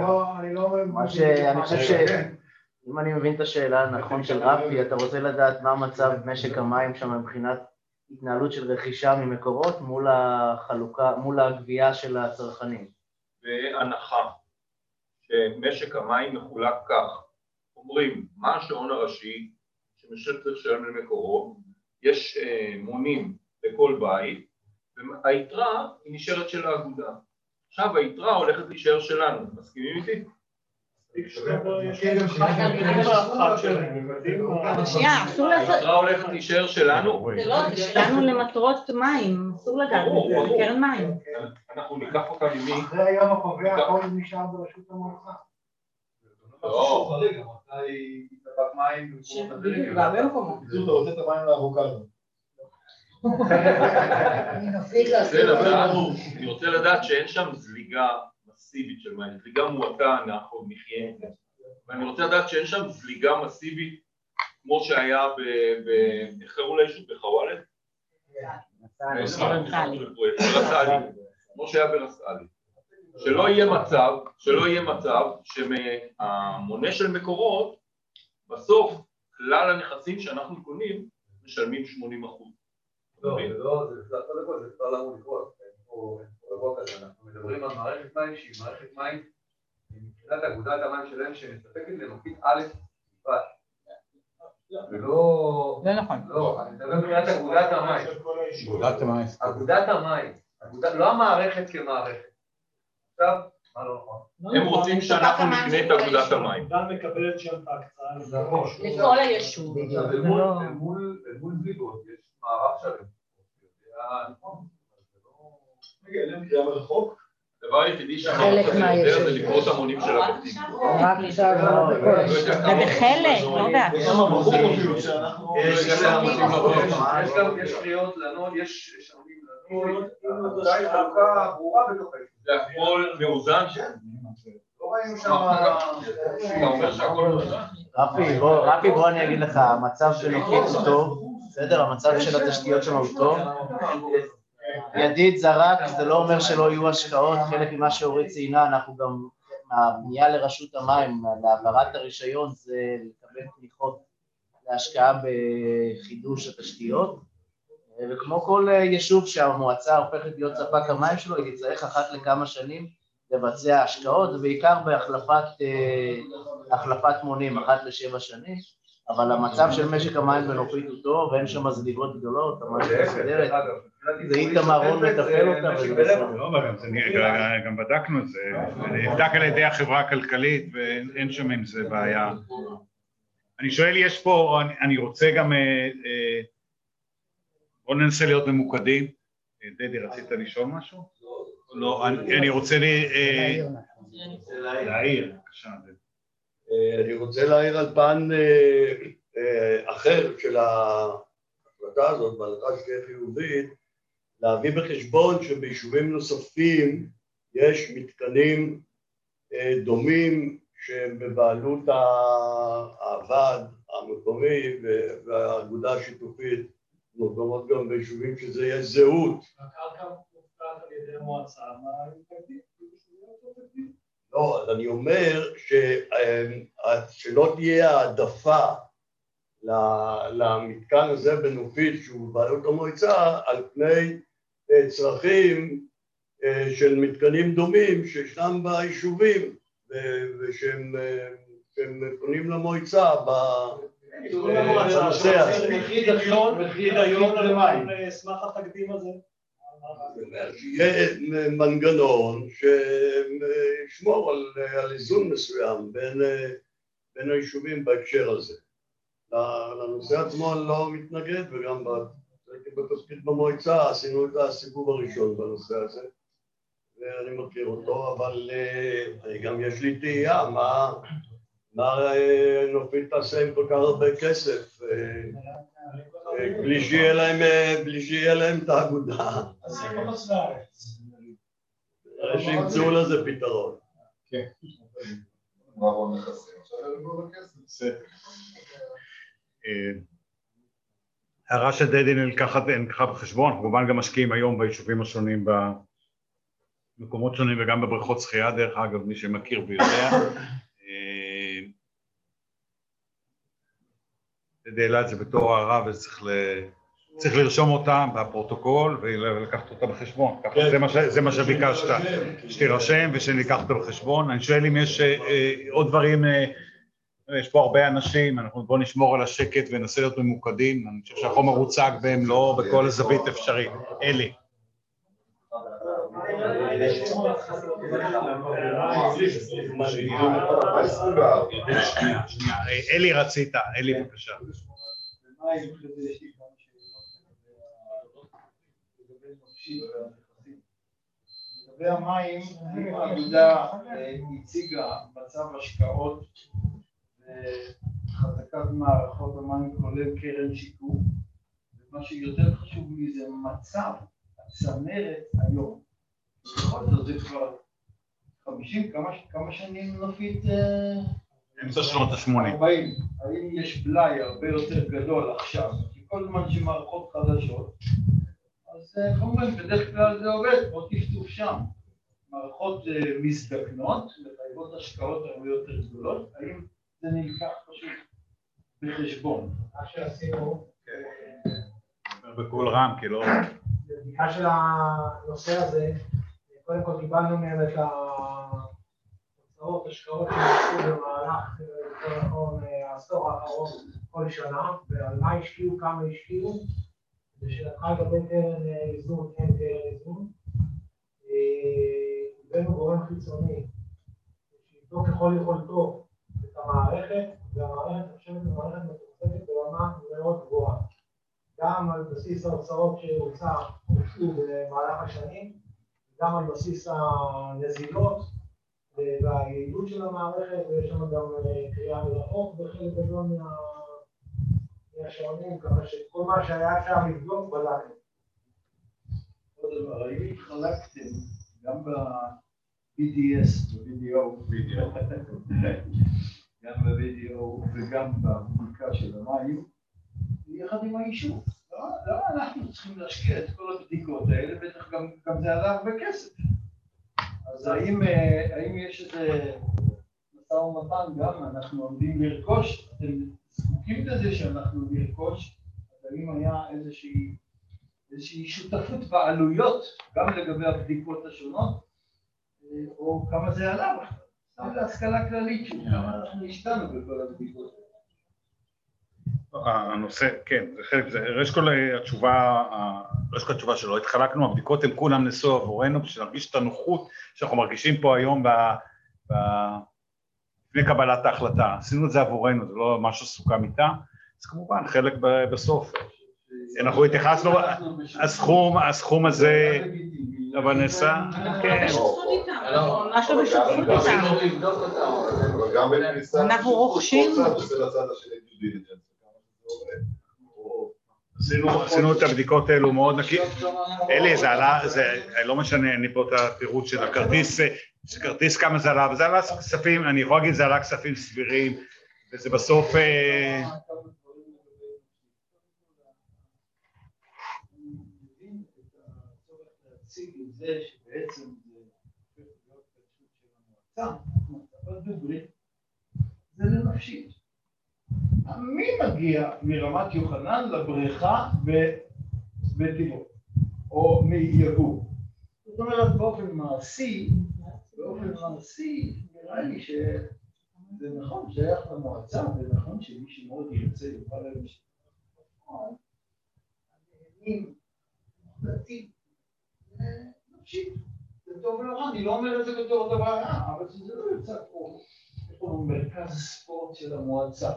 אני חושב שאם אני מבין את השאלה נכון של רפי, אתה רוצה לדעת מה מצב משק המים שם מבחינת התנהלות של רכישה ממקורות מול החלוקה, מול הגבייה של הצרכנים. בהנחה שמשק המים מחולק כך, אומרים מה השעון הראשי שמשק צריך לשלם למקורות, יש מונים לכל בית, והיתרה היא נשארת של האגודה. עכשיו היתרה הולכת להישאר שלנו, מסכימים איתי? שנייה, אסור לעשות... היתרה הולכת להישאר שלנו? זה לא, זה שלנו למטרות מים, אסור לגעת בזה, זה קרן מים. אנחנו ניקח אותה ממי? אחרי היום הקובע, הכל נשאר ברשות המועצה. לא. מתי תטבק מים? בהרבה מקומות. אתה רוצה את המים לאבוקדו. אני רוצה לדעת שאין שם זליגה מסיבית של מים, זליגה מועטה, אנחנו נחיה, ואני רוצה לדעת שאין שם זליגה מסיבית כמו שהיה איך קראו ליישוב? בחוואלד? ברסאלי, כמו שהיה ברסאלי. שלא יהיה מצב שהמונה של מקורות, בסוף כלל הנכסים שאנחנו קונים משלמים 80%. לא, זה כבר לא אמור לקרות. אנחנו מדברים על מערכת מים שהיא מערכת מים מבחינת אגודת המים שלהם שמספקת לנופית א' בלבד. לא נכון. לא, אני מדבר מבחינת אגודת המים. אגודת המים. לא המערכת כמערכת. עכשיו, מה לא נכון? הם רוצים שאנחנו נקנה את אגודת המים. גם מקבלת שם את ההקצאה. לכל היישוב. אל מול זליגות, יש מערך שלם. רגע, אין להם קריאה מרחוק? הדבר היחידי שאנחנו יותר זה לקרוא את המונים של הבתים. רק עכשיו, זה בחלק, לא יודעת. יש קריאות לנוד, יש עמים לנוד, העבודה היא חלוקה ברורה בתוך היישוב. זה הכל מאוזן? לא ראינו שם... אתה אומר שהכל מאוזן? רפי, בוא אני אגיד לך, המצב של נופית הוא טוב, בסדר? המצב של התשתיות שם הוא טוב. ידיד זרק, זה לא אומר שלא יהיו השקעות, חלק ממה שאורית ציינה, אנחנו גם, הבנייה לרשות המים, להעברת הרישיון, זה לקבל תמיכות להשקעה בחידוש התשתיות, וכמו כל יישוב שהמועצה הופכת להיות ספק המים שלו, היא תצטרך אחת לכמה שנים לבצע השקעות, ובעיקר בהחלפת מונים, אחת ל7 שנים, אבל המצב של משק המים בנופית הוא טוב, ואין שם זליגות גדולות, המערכת מסודרת, זה איתמר רון מטפל אותה, וזה בסדר. לא, גם בדקנו את זה, נבדק על ידי החברה הכלכלית, ואין שם עם זה בעיה. אני שואל, יש פה, אני רוצה גם, בואו ננסה להיות ממוקדים. דדי, רצית לשאול משהו? לא, אני רוצה להעיר, בבקשה. אני רוצה להעיר על פן אחר של ההחלטה הזאת, בהנחה שתהיה חיובית, להביא בחשבון שביישובים נוספים יש מתקנים דומים שהם בבעלות הוועד המקומי והאגודה השיתופית, מקומות גם ביישובים שזה יש זהות. הקרקע מופקעת על ידי המועצה, מה מתנגדים? לא, אז אני אומר שלא תהיה העדפה למתקן הזה בנופית שהוא בבעלות המועצה על פני צרכים של מתקנים דומים שישנם ביישובים ושהם פונים למועצה בנושא הזה. מחיר היום למים, אשמח התקדים הזה. שיהיה מנגנון שישמור על איזון מסוים בין היישובים בהקשר הזה. לנושא עצמו אני לא מתנגד, וגם הייתי בתפקיד במועצה, עשינו את הסיבוב הראשון בנושא הזה, ואני מכיר אותו, אבל גם יש לי תהייה, מה נופית תעשה עם כל כך הרבה כסף, בלי שיהיה להם את האגודה. אז זה בחוץ לארץ. שימצאו לזה פתרון. כן. מערון נכסים, עכשיו לגבור הכסף. הערה של דדי נלקחה בחשבון, אנחנו כמובן גם משקיעים היום ביישובים השונים, במקומות שונים וגם בבריכות שחייה, דרך אגב, מי שמכיר ויודע. דדי העלה את זה בתור הערה וצריך לרשום אותה בפרוטוקול ולקחת אותה בחשבון. זה מה שביקשת, שתירשם ושניקח אותה בחשבון. אני שואל אם יש עוד דברים, יש פה הרבה אנשים, אנחנו בואו נשמור על השקט וננסה להיות ממוקדים. אני חושב שהחומר הוצג בהם לא בכל זווית אפשרית. אלי. אלי רצית, אלי בבקשה. לגבי המים, האגודה הציגה מצב השקעות וחזקת מערכות המים כולל קרן שיקום, מה שיותר חשוב לי זה מצב הצנרת היום. בכל זאת זה כבר 50, כמה שנים נופית? אמצע שנות ה-80. 40. האם יש בלאי הרבה יותר גדול עכשיו? כי כל זמן שמערכות חדשות, אז כמובן בדרך כלל זה עובד, או טפטוף שם. מערכות מזדקנות, מחייבות השקעות הרבה יותר גדולות, האם זה נלקח פשוט בחשבון? מה שעשינו, בכל רם, כי לא... בבדיקה של הנושא הזה, קודם כל קיבלנו מהם את התוצאות, השקעות שנעשו במהלך, יותר נכון, העשור האחרון כל שנה, ועל מה השקיעו, כמה השקיעו, ושלקחה לגבי קרן איזון, אין קרן איזון. הבאנו גורם חיצוני, שיבדוק ככל יכולתו את המערכת, והמערכת נחשבת למערכת מתוחזקת ברמה מאוד גבוהה. גם על בסיס ההוצאות שהוצאו במהלך השנים, גם על בסיס הנזילות והיעילות של המערכת, ויש לנו גם קריאה מרחוק בחלק גדול מהשעונים, ככה שכל מה שהיה אפשר לבדוק בדקנו. עוד דבר, האם התחלקתם גם ב-BDS, גם ב-BDO וגם בבדיקה של המים, יחד עם היישוב? למה אנחנו צריכים להשקיע את כל הבדיקות האלה? בטח גם זה עלה הרבה כסף. אז האם יש איזה משא ומתן גם אנחנו עומדים לרכוש? אתם זקוקים לזה שאנחנו נרכוש? אז האם היה איזושהי שותפות בעלויות, גם לגבי הבדיקות השונות, או כמה זה עלה בכלל? סתם להשכלה כללית שוב, כמה אנחנו השתנו בכל הבדיקות. הנושא, כן, זה חלק, זה רשקול התשובה שלו, התחלקנו, הבדיקות הם כולם נשאו עבורנו, בשביל להרגיש את הנוחות שאנחנו מרגישים פה היום לפני קבלת ההחלטה, עשינו את זה עבורנו, זה לא משהו סוכם איתה, אז כמובן חלק בסוף, אנחנו התייחסנו, הסכום הזה, אבל נעשה, כן. משהו בשותפות איתם. אנחנו רוכשים. עשינו את הבדיקות האלו מאוד נקי. אלי, זה עלה, לא משנה, אני פה את הפירוט של הכרטיס כמה זה עלה, וזה עלה כספים, אני יכול להגיד, זה עלה כספים סבירים, וזה בסוף... זה שבעצם זה הופך להיות פשוט של המועצה, אבל דוגרי, זה לנפשית. מי מגיע מרמת יוחנן לבריכה בטבעו, או מיגור? זאת אומרת, באופן מעשי, נראה לי שזה נכון, שייך למועצה, ונכון שמי שמאוד ירצה יוכל להמשיך. העניינים מוחלטים, נפשית, זה טוב ולרע, אני לא אומר את זה בתור דבר רע, אבל זה לא יוצא פה, יש פה מרכז הספורט של המועצה.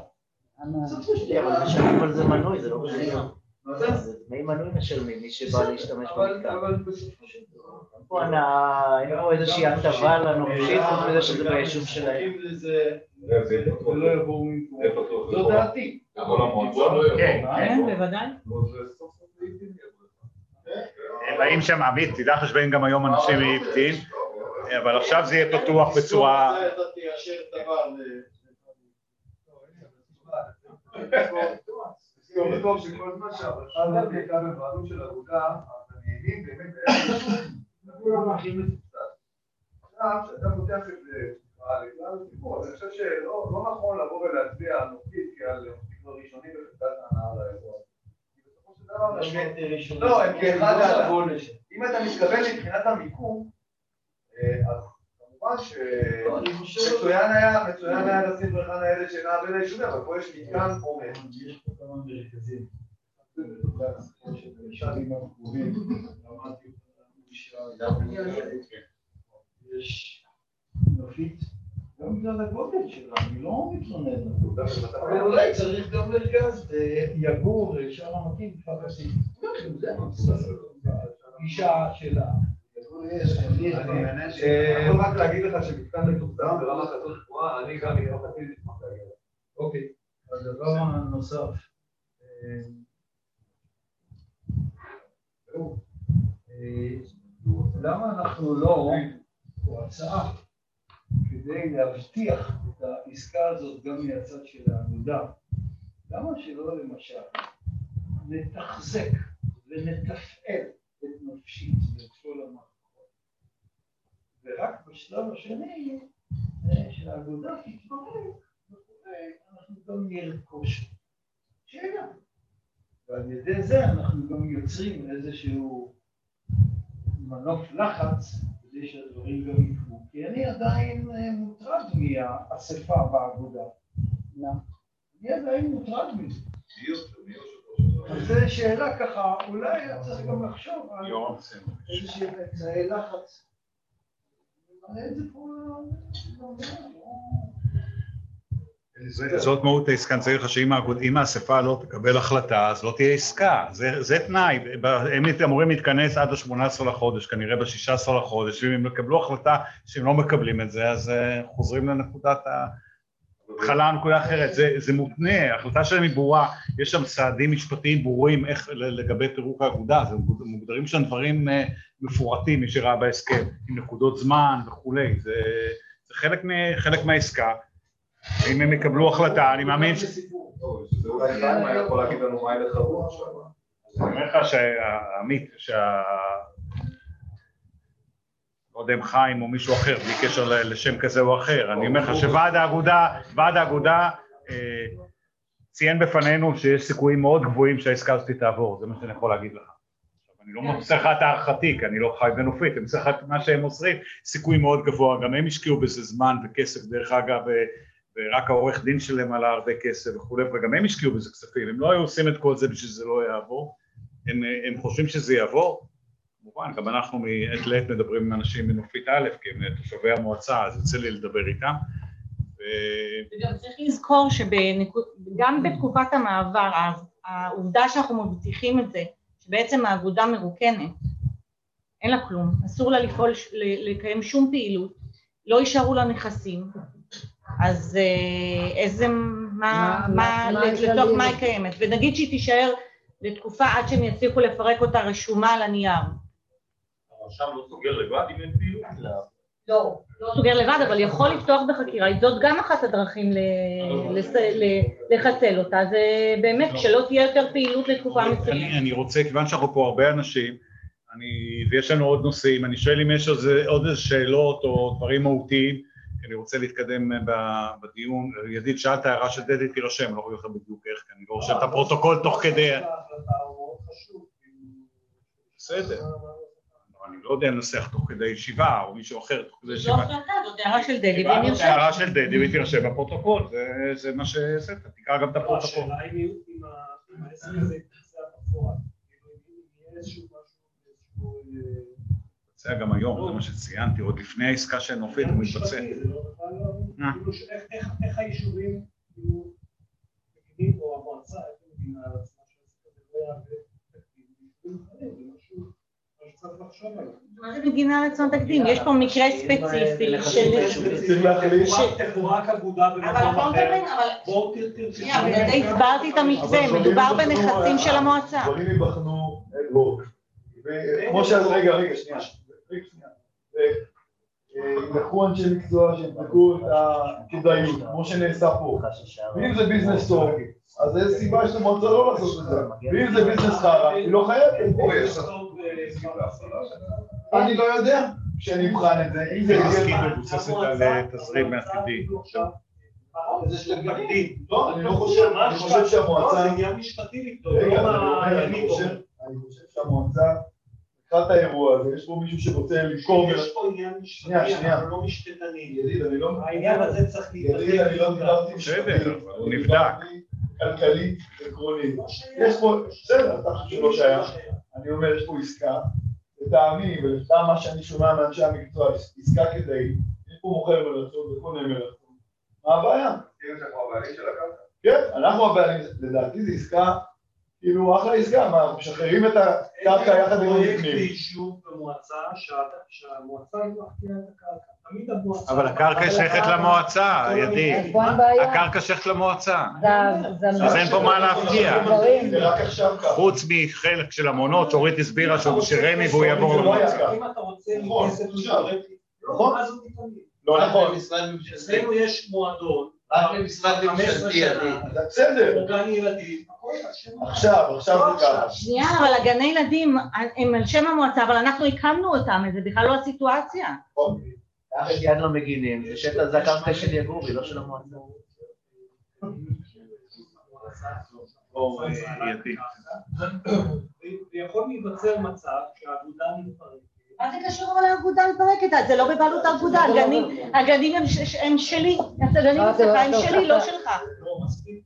אבל זה מנוי, זה לא משנה. זה דמי מנוי משלמים, מי שבא להשתמש במתקן. אבל בסופו של דבר. אין פה איזושהי הטבה לנופשית, חוץ מזה שזה ביישוב שלהם. ולא יבואו מפה. זו דעתי. אבל המועצה לא יבואו. כן, בוודאי. הם באים שם, עמית, תדע חשבן גם היום אנשים מאיבטין, אבל עכשיו זה יהיה פתוח בצורה... אתה תיישר דבר תזכור שכל זמן שהבריכה הזאת הייתה בבעלות של אגודה, אז הנהנים באמת כולם הכי מצוצת. עכשיו, כשאתה פותח את זה לכלל הסיפור, אני חושב שלא נכון לבוא ולהצביע על נופית כעל נופית ראשוני בחלקת ההנאה לאירוע. לא, אם אתה מתכוון מבחינת המיקום, אז כמובן שמצוין היה לשים בריכה ניידת שנעה בין היישובים, אבל פה יש מתקן עומד. יש פה כמה מרכזים. יש נופית, גם בגלל הגודל שלה, אני לא מתלונן. אבל אולי צריך גם מרכז יגור, שם המתאים, כפר עשית. זה אישה שלה. אני יכול רק להגיד לך שמתקן מתוחזם ברמה כזאת גבוהה, אני גם מתחתית נשמח להגיד. אוקיי, הדבר הנוסף, למה אנחנו לא, או הצעה, כדי להבטיח את העסקה הזאת גם מהצד של האגודה, למה שלא למשל נתחזק ונתפעל את נפשית ואת כל המערכות, ורק בשלב השני של האגודה תתברר, אנחנו גם נרכוש שאלה, ועל ידי זה אנחנו גם יוצרים איזשהו מנוף לחץ כדי שהדברים גם יקרו, כי אני עדיין מוטרד מהאספה באגודה. אני עדיין מוטרד מזה. אז זו שאלה ככה, אולי צריך גם לחשוב על איזושהי אמצעי לחץ. זאת מהות העסקה. אני צריך לך שאם האספה לא תקבל החלטה, אז לא תהיה עסקה. זה תנאי. הם אמורים להתכנס עד ה-18 לחודש, כנראה ב-16 לחודש, ואם הם יקבלו החלטה שהם לא מקבלים את זה, אז חוזרים לנקודת התחלה, נקודה אחרת. זה מותנה, ההחלטה שלהם היא ברורה, יש שם צעדים משפטיים ברורים איך לגבי פירוק האגודה, זה מוגדרים שם דברים מפורטים, מי שראה בהסכם, עם נקודות זמן וכולי, זה חלק מהעסקה. אם הם יקבלו החלטה, אני מאמין ש... זה אולי חיים היה יכול להגיד לנו מה ילך הרוח עכשיו. אני אומר לך שהעמית, לא יודע אם חיים או מישהו אחר, בלי קשר לשם כזה או אחר, אני אומר לך שוועד האגודה ציין בפנינו שיש סיכויים מאוד גבוהים שהעסקה הזאת תעבור, זה מה שאני יכול להגיד לך. אני לא מוצא לך את הערכתי, כי אני לא חי בנופית, אני מוצא לך את מה שהם מוסרים, סיכוי מאוד גבוה, גם הם השקיעו בזה זמן וכסף, דרך אגב, ורק העורך דין שלהם עלה הרבה כסף וכו', וגם הם השקיעו בזה כספים, הם לא היו עושים את כל זה בשביל שזה לא יעבור, הם חושבים שזה יעבור, כמובן, גם אנחנו מעת לעת מדברים עם אנשים מנופית א', כי הם תושבי המועצה, אז יוצא לי לדבר איתם. וגם צריך לזכור שגם בתקופת המעבר, העובדה שאנחנו מבטיחים את זה, שבעצם האגודה מרוקנת, אין לה כלום, אסור לה לפעול, לקיים שום פעילות, לא יישארו לה נכסים, אז איזה, מה היא קיימת, ונגיד שהיא תישאר לתקופה עד שהם יצליחו לפרק אותה רשומה על הנייר. הרשם לא סוגר לבד אם אין פעילות? לא סוגר לבד, אבל יכול לפתוח בחקירה, זאת גם אחת הדרכים לחצל אותה, זה באמת שלא תהיה יותר פעילות לתקופה מסוימת. אני רוצה, כיוון שאנחנו פה הרבה אנשים, ויש לנו עוד נושאים, אני שואל אם יש עוד איזה שאלות או דברים מהותיים, אני רוצה להתקדם בדיון. ידיד, שאלת הערה של דדי תירשם, אני לא רואה לך בדיוק איך, כי אני לא רושם את הפרוטוקול תוך כדי. בסדר. אני לא יודע לנסח תוך כדי ישיבה, או מישהו אחר תוך כדי ישיבה. לא החלטה, זאת הערה של דדי, והיא נרשם. הערה של דדי, ותירשם בפרוטוקול, זה מה שעשית, תקרא גם את הפרוטוקול. השאלה אם העסק הזה יתבצע בפועל, אם יהיה איזשהו משהו, זה גם היום, זה מה שציינתי, עוד לפני העסקה של נופית, הוא מתבצע. איך היישובים, או המועצה, איך הם מבינה על עצמה שזה לא יעבד תקדים, זה משהו שצריך לחשוב עליו. מה זה מגינה על עצמה תקדים? יש פה מקרה ספציפי הוא רק אגודה במקום אחר. בואו תרצי. בגלל זה הסברתי את המתווה, מדובר בנכסים של המועצה. דברים ייבחנו אד-הוק. וכמו רגע, שנייה. ילכו אנשי מקצוע שיבדקו את הכדאיות, כמו שנעשה פה. ואם זה ביזנס טוב, אז יש סיבה של המועצה לא לעשות את זה. ואם זה ביזנס חרא, היא לא חייבת. אני לא יודע כשאני אבחן את זה. זה עסקי מבוססת על תזרים מעתידי. זה של תקדים. אני לא חושב, אני חושב שהמועצה... זה עניין משפטי לבדוק. אני חושב שהמועצה... לקראת האירוע הזה, יש פה מישהו שרוצה לקרוא... יש פה עניין משפטי, אנחנו לא משפטנים. ידיד, אני לא... העניין הזה צריך להתבדק. ידיד, אני לא דיברתי משפטי. הוא נבדק. כלכלית עקרונית. יש פה... בסדר, אתה חושב שלא שייך. אני אומר, יש פה עסקה. לטעמי, ולטעם מה שאני שומע מאנשי המקצוע, עסקה כדאית. יש פה מוכר מרצון וקונה מרצון. מה הבעיה? כאילו שאנחנו הבעלים של הקרקע? כן, אנחנו הבעלים. לדעתי זו עסקה... כאילו, אחלה עסקה, מה, משחררים את הקרקע יחד עם המבנים. פרויקט ליישוב במועצה, שהמועצה היא מחתינה את הקרקע. אבל הקרקע שייכת למועצה, ידיד. הקרקע שייכת למועצה. אז אין פה מה להפתיע. חוץ מחלק של המעונות, שאורית הסבירה שרמי והוא יעבור למועצה. אם אתה רוצה כסף תיאורטי, לא נכון. אצלנו יש מועדון, רק למשרד ממשלתי. בסדר. גן ילדים. עכשיו זה ככה. שנייה, אבל הגני ילדים הם על שם המועצה, אבל אנחנו הקמנו אותם, זה בכלל לא הסיטואציה. תחת יד לא מגינים, זה שטח, זה הקרקע של יגורי, לא של המועצה. ויכול להיווצר מצב שהאגודה מתפרקת. מה זה קשור לאגודה מתפרקת? זה לא בבעלות האגודה, הגנים הם שלי, הגנים אצלך הם שלי, לא שלך. לא, מספיק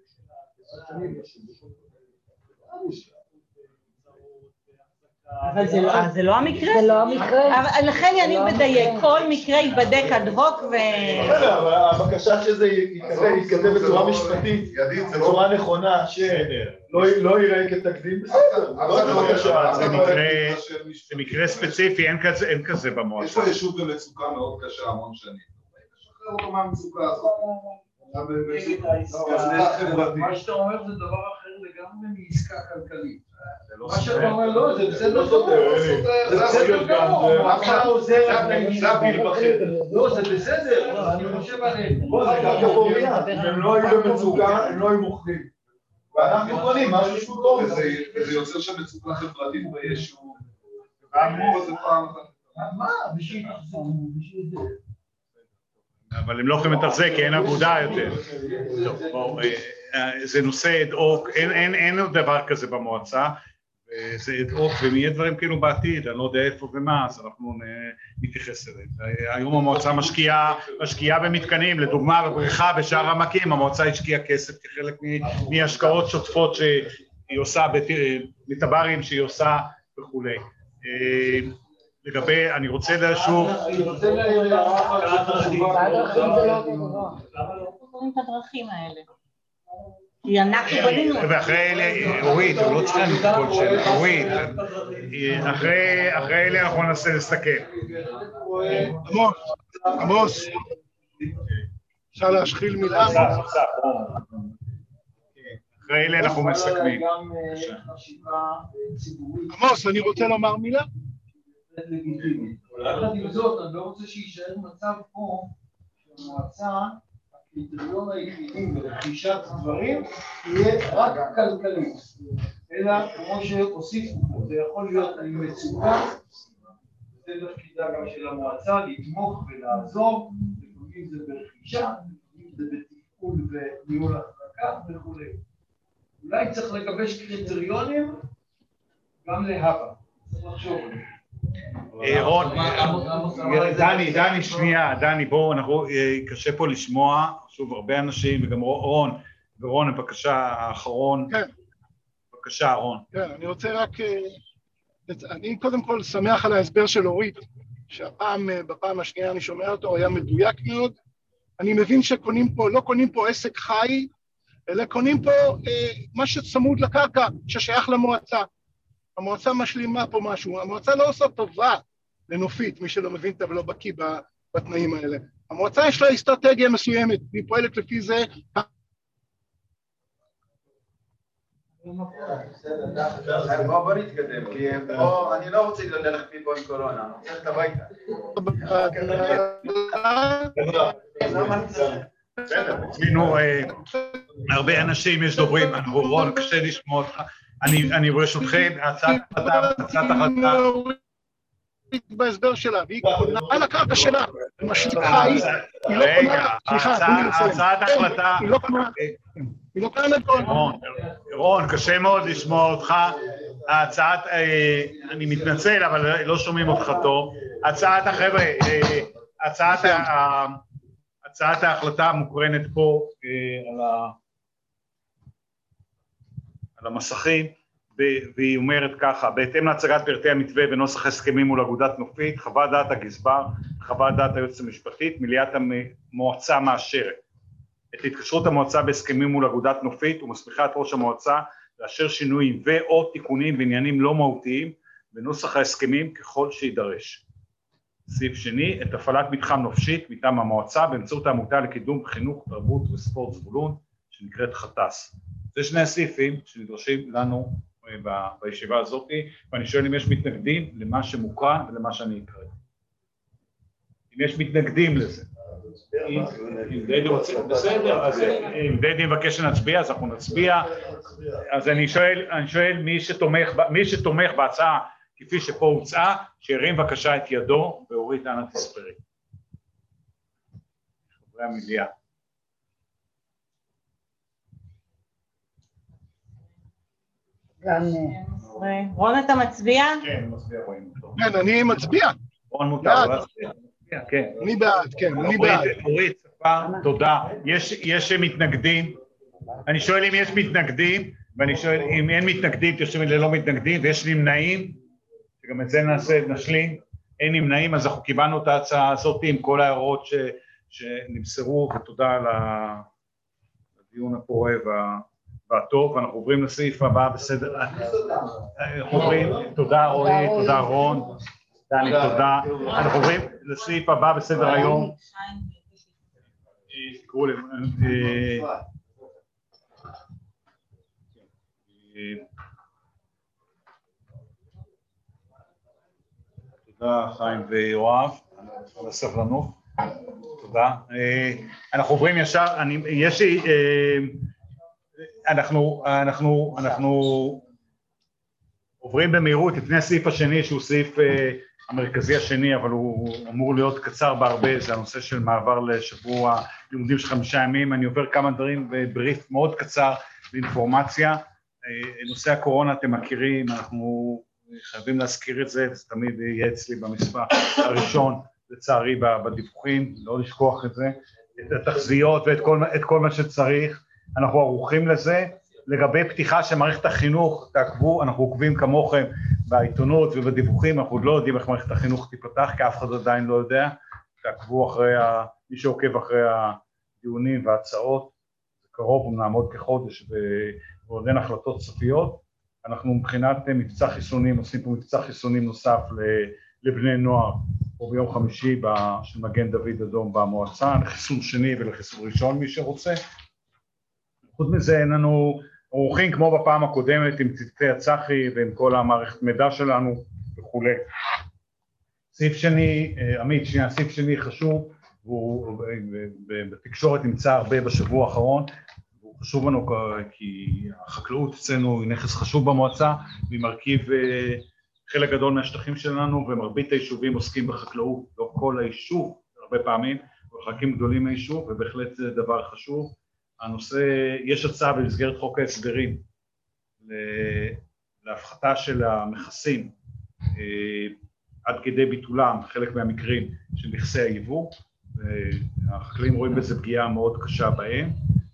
אבל זה לא המקרה? זה לא המקרה. לכן אני מדייק, כל מקרה ייבדק אד הוק ו... אבל הבקשה שזה יתכתב בצורה משפטית, בצורה נכונה, שלא ייראה כתקדים, בסדר. זה מקרה ספציפי, אין כזה במועצה. יש פה יישוב במצוקה מאוד קשה המון שנים. שחרר אותו מהמצוקה הזאת. מה שאתה אומר זה דבר אחר לגמרי מעסקה כלכלית. מה שאתה אומר לא, זה בסדר סותר. זה בסדר גמור. עכשיו עוזר לא, זה בסדר. אני חושב עליהם. זה ככה פוריה. אם הם לא היו במצוקה, הם לא היו מוכנים. ואנחנו קונים משהו שהוא טוב. וזה יוצר שם מצוקה חברתית ביישוב. ואמרו זה פעם אחת. מה? בשביל זה. אבל הם לא יכולים לתחזק, כי אין אגודה יותר. זה נושא אד-הוק, אין עוד דבר כזה במועצה, זה אד-הוק, ואם יהיה דברים כאילו בעתיד, אני לא יודע איפה ומה, אז אנחנו נתייחס אליהם. היום המועצה משקיעה במתקנים, לדוגמה בבריכה בשער העמקים, המועצה השקיעה כסף כחלק מהשקעות שוטפות שהיא עושה, מטברים שהיא עושה וכולי. לגבי, אני רוצה שוב... למה לא קוראים את הדרכים האלה? כי אנחנו בנינו. ואחרי אלה, אורית, הוא לא צריך כל של אורית. אחרי אלה אנחנו ננסה לסכם. עמוס, אפשר להשחיל מילה? אחרי אלה אנחנו מסכמים. עמוס, אני רוצה לומר מילה? לגיטימית. יחד עם זאת, אני לא רוצה שיישאר מצב פה שהמועצה, הקריטריון היחידי ברכישת דברים יהיה רק כלכלי, אלא כמו שהוסיפו פה, זה יכול להיות עם מצוקה, זה תפקידה גם של המועצה לתמוך ולעזור, לפעמים זה ברכישה, לפעמים זה בתפעול וניהול החזקה וכו'. אולי צריך לגבש קריטריונים גם להבא, צריך לחשוב על זה. רון, דני, שנייה, דני, בואו, קשה פה לשמוע, שוב, הרבה אנשים, וגם רון, בבקשה, האחרון. כן. בבקשה, רון. כן, אני רוצה רק, אני קודם כל שמח על ההסבר של אורית, בפעם השנייה אני שומע אותו, היה מדויק מאוד. אני מבין שקונים פה, לא קונים פה עסק חי, אלא קונים פה מה שצמוד לקרקע, ששייך למועצה. המועצה משלימה פה משהו, המועצה לא עושה טובה לנופית, מי שלא מבין ולא בקיא בתנאים האלה. המועצה יש לה אסטרטגיה מסוימת, היא פועלת לפי זה. בוא נתקדם, כי אני לא רוצה ללכת מפה עם קורונה, אני רוצה ללכת הביתה. אצלנו הרבה אנשים, יש דוברים, רון, קשה לשמוע אותך. אני ברשותכם, הצעת החלטה. בהסבר שלה, והיא קונה על הקרקע שלה, משליחה היא לא קונה, הצעת החלטה, היא לא קונה לכל. רון, קשה מאוד לשמוע אותך, אני מתנצל, אבל לא שומעים אותך טוב, הצעת ההחלטה מוקרנת פה על המסכים, והיא אומרת ככה, בהתאם להצגת פרטי המתווה ונוסח הסכמים מול אגודת נופית, חוות דעת הגזבר, חוות דעת היועצת המשפטית, מליאת המועצה מאשרת את התקשרות המועצה בהסכמים מול אגודת נופית ומסמיכה את ראש המועצה לאשר שינויים ו/או תיקונים בעניינים לא מהותיים בנוסח ההסכמים ככל שידרש. סעיף שני, את הפעלת מתחם נופשית מטעם המועצה באמצעות העמותה לקידום חינוך, תרבות וספורט זבולון, שנקראת חטס. זה שני הסעיפים שנדרשים לנו בישיבה הזאת, ואני שואל אם יש מתנגדים למה שמוקרא ולמה שאני אקרא. אם יש מתנגדים לזה. אם דדי רוצה, בסדר, אז אם דדי מבקש שנצביע, אז אנחנו נצביע. אז אני שואל מי שתומך בהצעה כפי שפה הוצאה, שירים בבקשה את ידו והוריד אנא תספרי. חברי המליאה. רון, אתה מצביע? כן, אני מצביע, רואים אותו. כן, אני מצביע. רון מותר להצביע. כן. אני בעד, כן, אני בעד. אורית, ספר, תודה. יש מתנגדים? אני שואל אם יש מתנגדים, ואני שואל אם אין מתנגדים, תרשמי ללא מתנגדים, ויש נמנעים, שגם את זה נשלים, אין נמנעים, אז אנחנו קיבלנו את ההצעה הזאת עם כל ההערות שנמסרו, ותודה על הדיון הפורה והטוב, ואנחנו עוברים לסעיף הבא בסדר, אנחנו עוברים, תודה אורית, תודה רון, דני, תודה, אנחנו עוברים לסעיף הבא בסדר היום, תקראו לי, תודה חיים ויואב על הסבלנות, תודה. אנחנו עוברים ישר, אנחנו עוברים במהירות לפני הסעיף השני שהוא סעיף המרכזי השני, אבל הוא אמור להיות קצר בהרבה, זה הנושא של מעבר לשבוע לימודים של 5 ימים. אני עובר כמה דברים בבריף מאוד קצר באינפורמציה. נושא הקורונה אתם מכירים, אנחנו חייבים להזכיר את זה, זה תמיד יהיה אצלי במספר הראשון, לצערי בדיווחים, לא לשכוח את זה, את התחזיות ואת כל מה שצריך, אנחנו ערוכים לזה. לגבי פתיחה של מערכת החינוך, תעקבו, אנחנו עוקבים כמוכם בעיתונות ובדיווחים, אנחנו לא יודעים איך מערכת החינוך תיפתח, כי אף אחד עדיין לא יודע, תעקבו אחרי, מי שעוקב אחרי הדיונים וההצעות, זה קרוב, נעמוד כחודש ועוד אין החלטות סופיות. אנחנו מבחינת מבצע חיסונים, עושים פה מבצע חיסונים נוסף לבני נוער, או ביום חמישי של מגן דוד אדום במועצה, לחיסון שני ולחיסון ראשון מי שרוצה. חוץ מזה אין לנו עורכים כמו בפעם הקודמת עם צוותי הצח"י ועם כל המערכת מידע שלנו וכו'. סעיף שני, עמית, סעיף שני חשוב, והוא בתקשורת נמצא הרבה בשבוע האחרון, והוא חשוב לנו כי החקלאות אצלנו היא נכס חשוב במועצה, והיא מרכיב חלק גדול מהשטחים שלנו, ומרבית היישובים עוסקים בחקלאות, לא כל היישוב, הרבה פעמים, וחלקים גדולים מהיישוב, ובהחלט זה דבר חשוב. הנושא, יש הצעה במסגרת חוק ההסדרים להפחתה של המכסים עד כדי ביטולם, חלק מהמקרים של מכסי היבוא, והחקלאים רואים בזה פגיעה מאוד קשה בהם,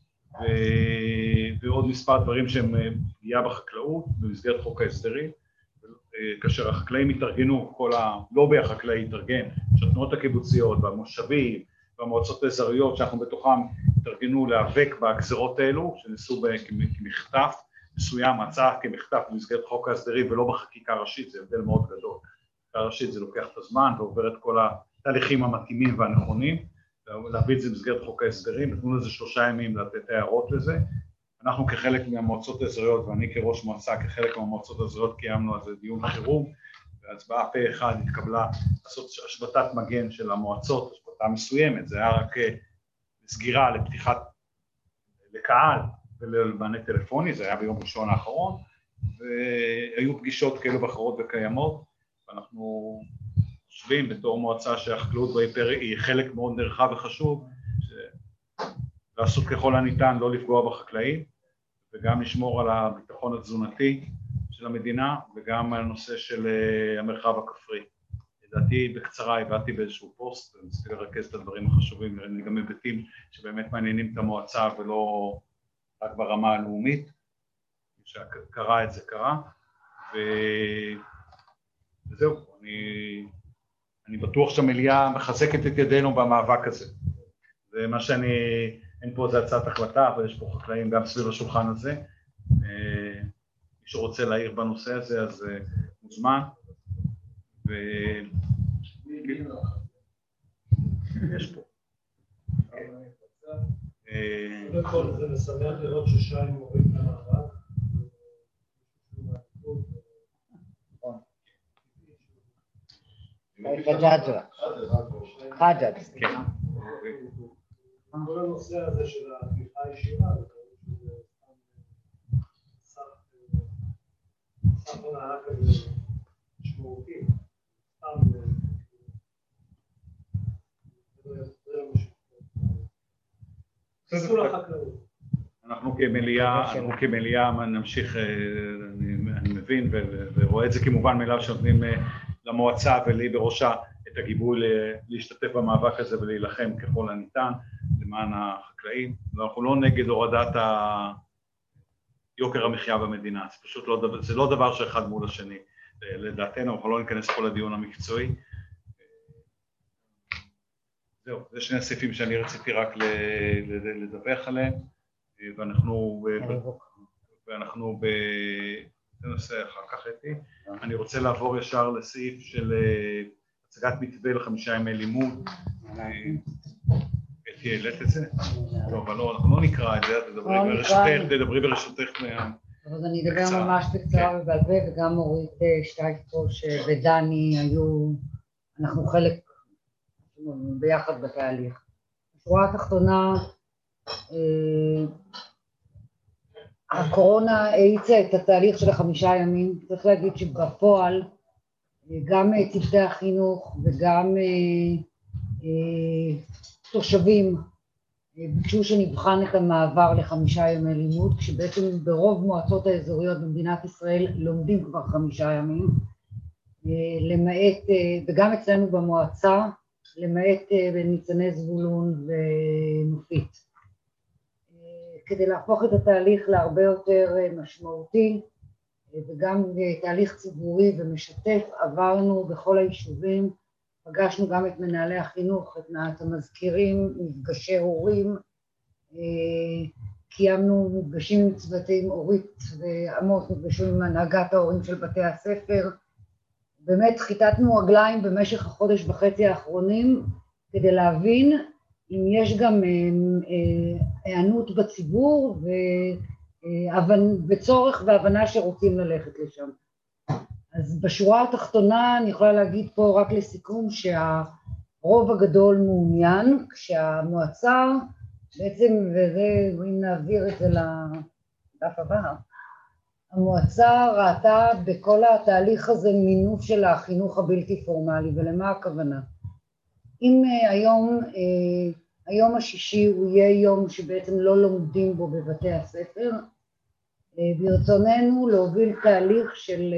ועוד מספר דברים שהם פגיעה בחקלאות במסגרת חוק ההסדרים, כאשר החקלאים התארגנו, כל הלובי החקלאי התארגן, שהתנועות הקיבוציות והמושבים והמועצות האזוריות שאנחנו בתוכם התארגנו להיאבק בגזרות האלו, שניסו כמחטף מסוים, הצעה כמחטף במסגרת חוק ההסדרים ולא בחקיקה ראשית, זה הבדל מאוד גדול. בחקיקה ראשית זה לוקח את הזמן ועובר את כל התהליכים המתאימים והנכונים, להביא את זה במסגרת חוק ההסדרים, נתנו לזה 3 ימים לתת הערות לזה. אנחנו כחלק מהמועצות האזוריות, ואני כראש מועצה כחלק מהמועצות האזוריות קיימנו על זה דיון חירום, והצבעה פה אחד התקבלה לעשות השבתת מגן של המועצות, השבתה מסוימת, זה היה רק סגירה לפתיחת לקהל ולמענה טלפוני, זה היה ביום ראשון האחרון, והיו פגישות כאלו ואחרות וקיימות, ואנחנו חושבים בתור מועצה שהחקלאות בהיפריה היא חלק מאוד נרחב וחשוב, לעשות ככל הניתן לא לפגוע בחקלאים, וגם לשמור על הביטחון התזונתי של המדינה, וגם על הנושא של המרחב הכפרי. לדעתי בקצרה הבאתי באיזשהו פוסט, וניסיתי לרכז את הדברים החשובים, גם היבטים שבאמת מעניינים את המועצה ולא רק ברמה הלאומית, שקרה את זה קרה, וזהו, אני בטוח שהמליאה מחזקת את ידינו במאבק הזה. זה מה שאני, אין פה איזה הצעת החלטה, אבל יש פה חקלאים גם סביב השולחן הזה. מי שרוצה להעיר בנושא הזה, אז מוזמן. יש פה. קודם כל זה משמח לראות ששי מוריד את המאבק. חג'ג'. כל הנושא הזה של התמיכה הישירה, זה סך הנאה כזה משמעותי. אנחנו כמליאה נמשיך, אני מבין ורואה את זה כמובן מאליו שנותנים למועצה ולי בראשה את הגיבוי להשתתף במאבק הזה ולהילחם ככל הניתן למען החקלאים. אנחנו לא נגד הורדת יוקר המחיה במדינה, זה פשוט לא דבר שאחד מול השני. לדעתנו, אנחנו לא ניכנס פה לדיון המקצועי. זהו, זה שני הסעיפים שאני רציתי רק לדווח עליהם, ואנחנו בנושא אחר כך איתי. אני רוצה לעבור ישר לסעיף של הצגת מתווה ל5 ימי לימוד. אתי, העלית את זה? לא, אבל לא, אנחנו לא נקרא את זה, תדברי ברשותך. אז אני אדבר ממש בקצרה ובעל פה, וגם אורית שטייטפוש ודני היו, אנחנו חלק ביחד בתהליך. בשורה התחתונה, הקורונה האיצה את התהליך של 5 ימים. צריך להגיד שבפועל גם צוותי החינוך וגם תושבים ביקשו שנבחן את המעבר ל5 ימי לימוד, כשבעצם ברוב מועצות האזוריות במדינת ישראל לומדים כבר 5 ימים, למעט, וגם אצלנו במועצה, למעט בניצני זבולון ונופית. כדי להפוך את התהליך להרבה יותר משמעותי, וגם תהליך ציבורי ומשתף, עברנו בכל היישובים, פגשנו גם את מנהלי החינוך, את המזכירים, מפגשי הורים, קיימנו מפגשים עם צוותים, אורית ועמוס נפגשו עם הנהגת ההורים של בתי הספר, באמת חיטטנו רגליים במשך החודש וחצי האחרונים, כדי להבין אם יש גם הענות בציבור וצורך והבנה שרוצים ללכת לשם. אז בשורה התחתונה אני יכולה להגיד פה רק לסיכום שהרוב הגדול מעוניין, כשהמועצה בעצם, וזה אם נעביר את זה לדף הבא, המועצה ראתה בכל התהליך הזה מינוף של החינוך הבלתי פורמלי, ולמה הכוונה? אם היום השישי הוא יהיה יום שבעצם לא לומדים בו בבתי הספר, ברצוננו להוביל תהליך של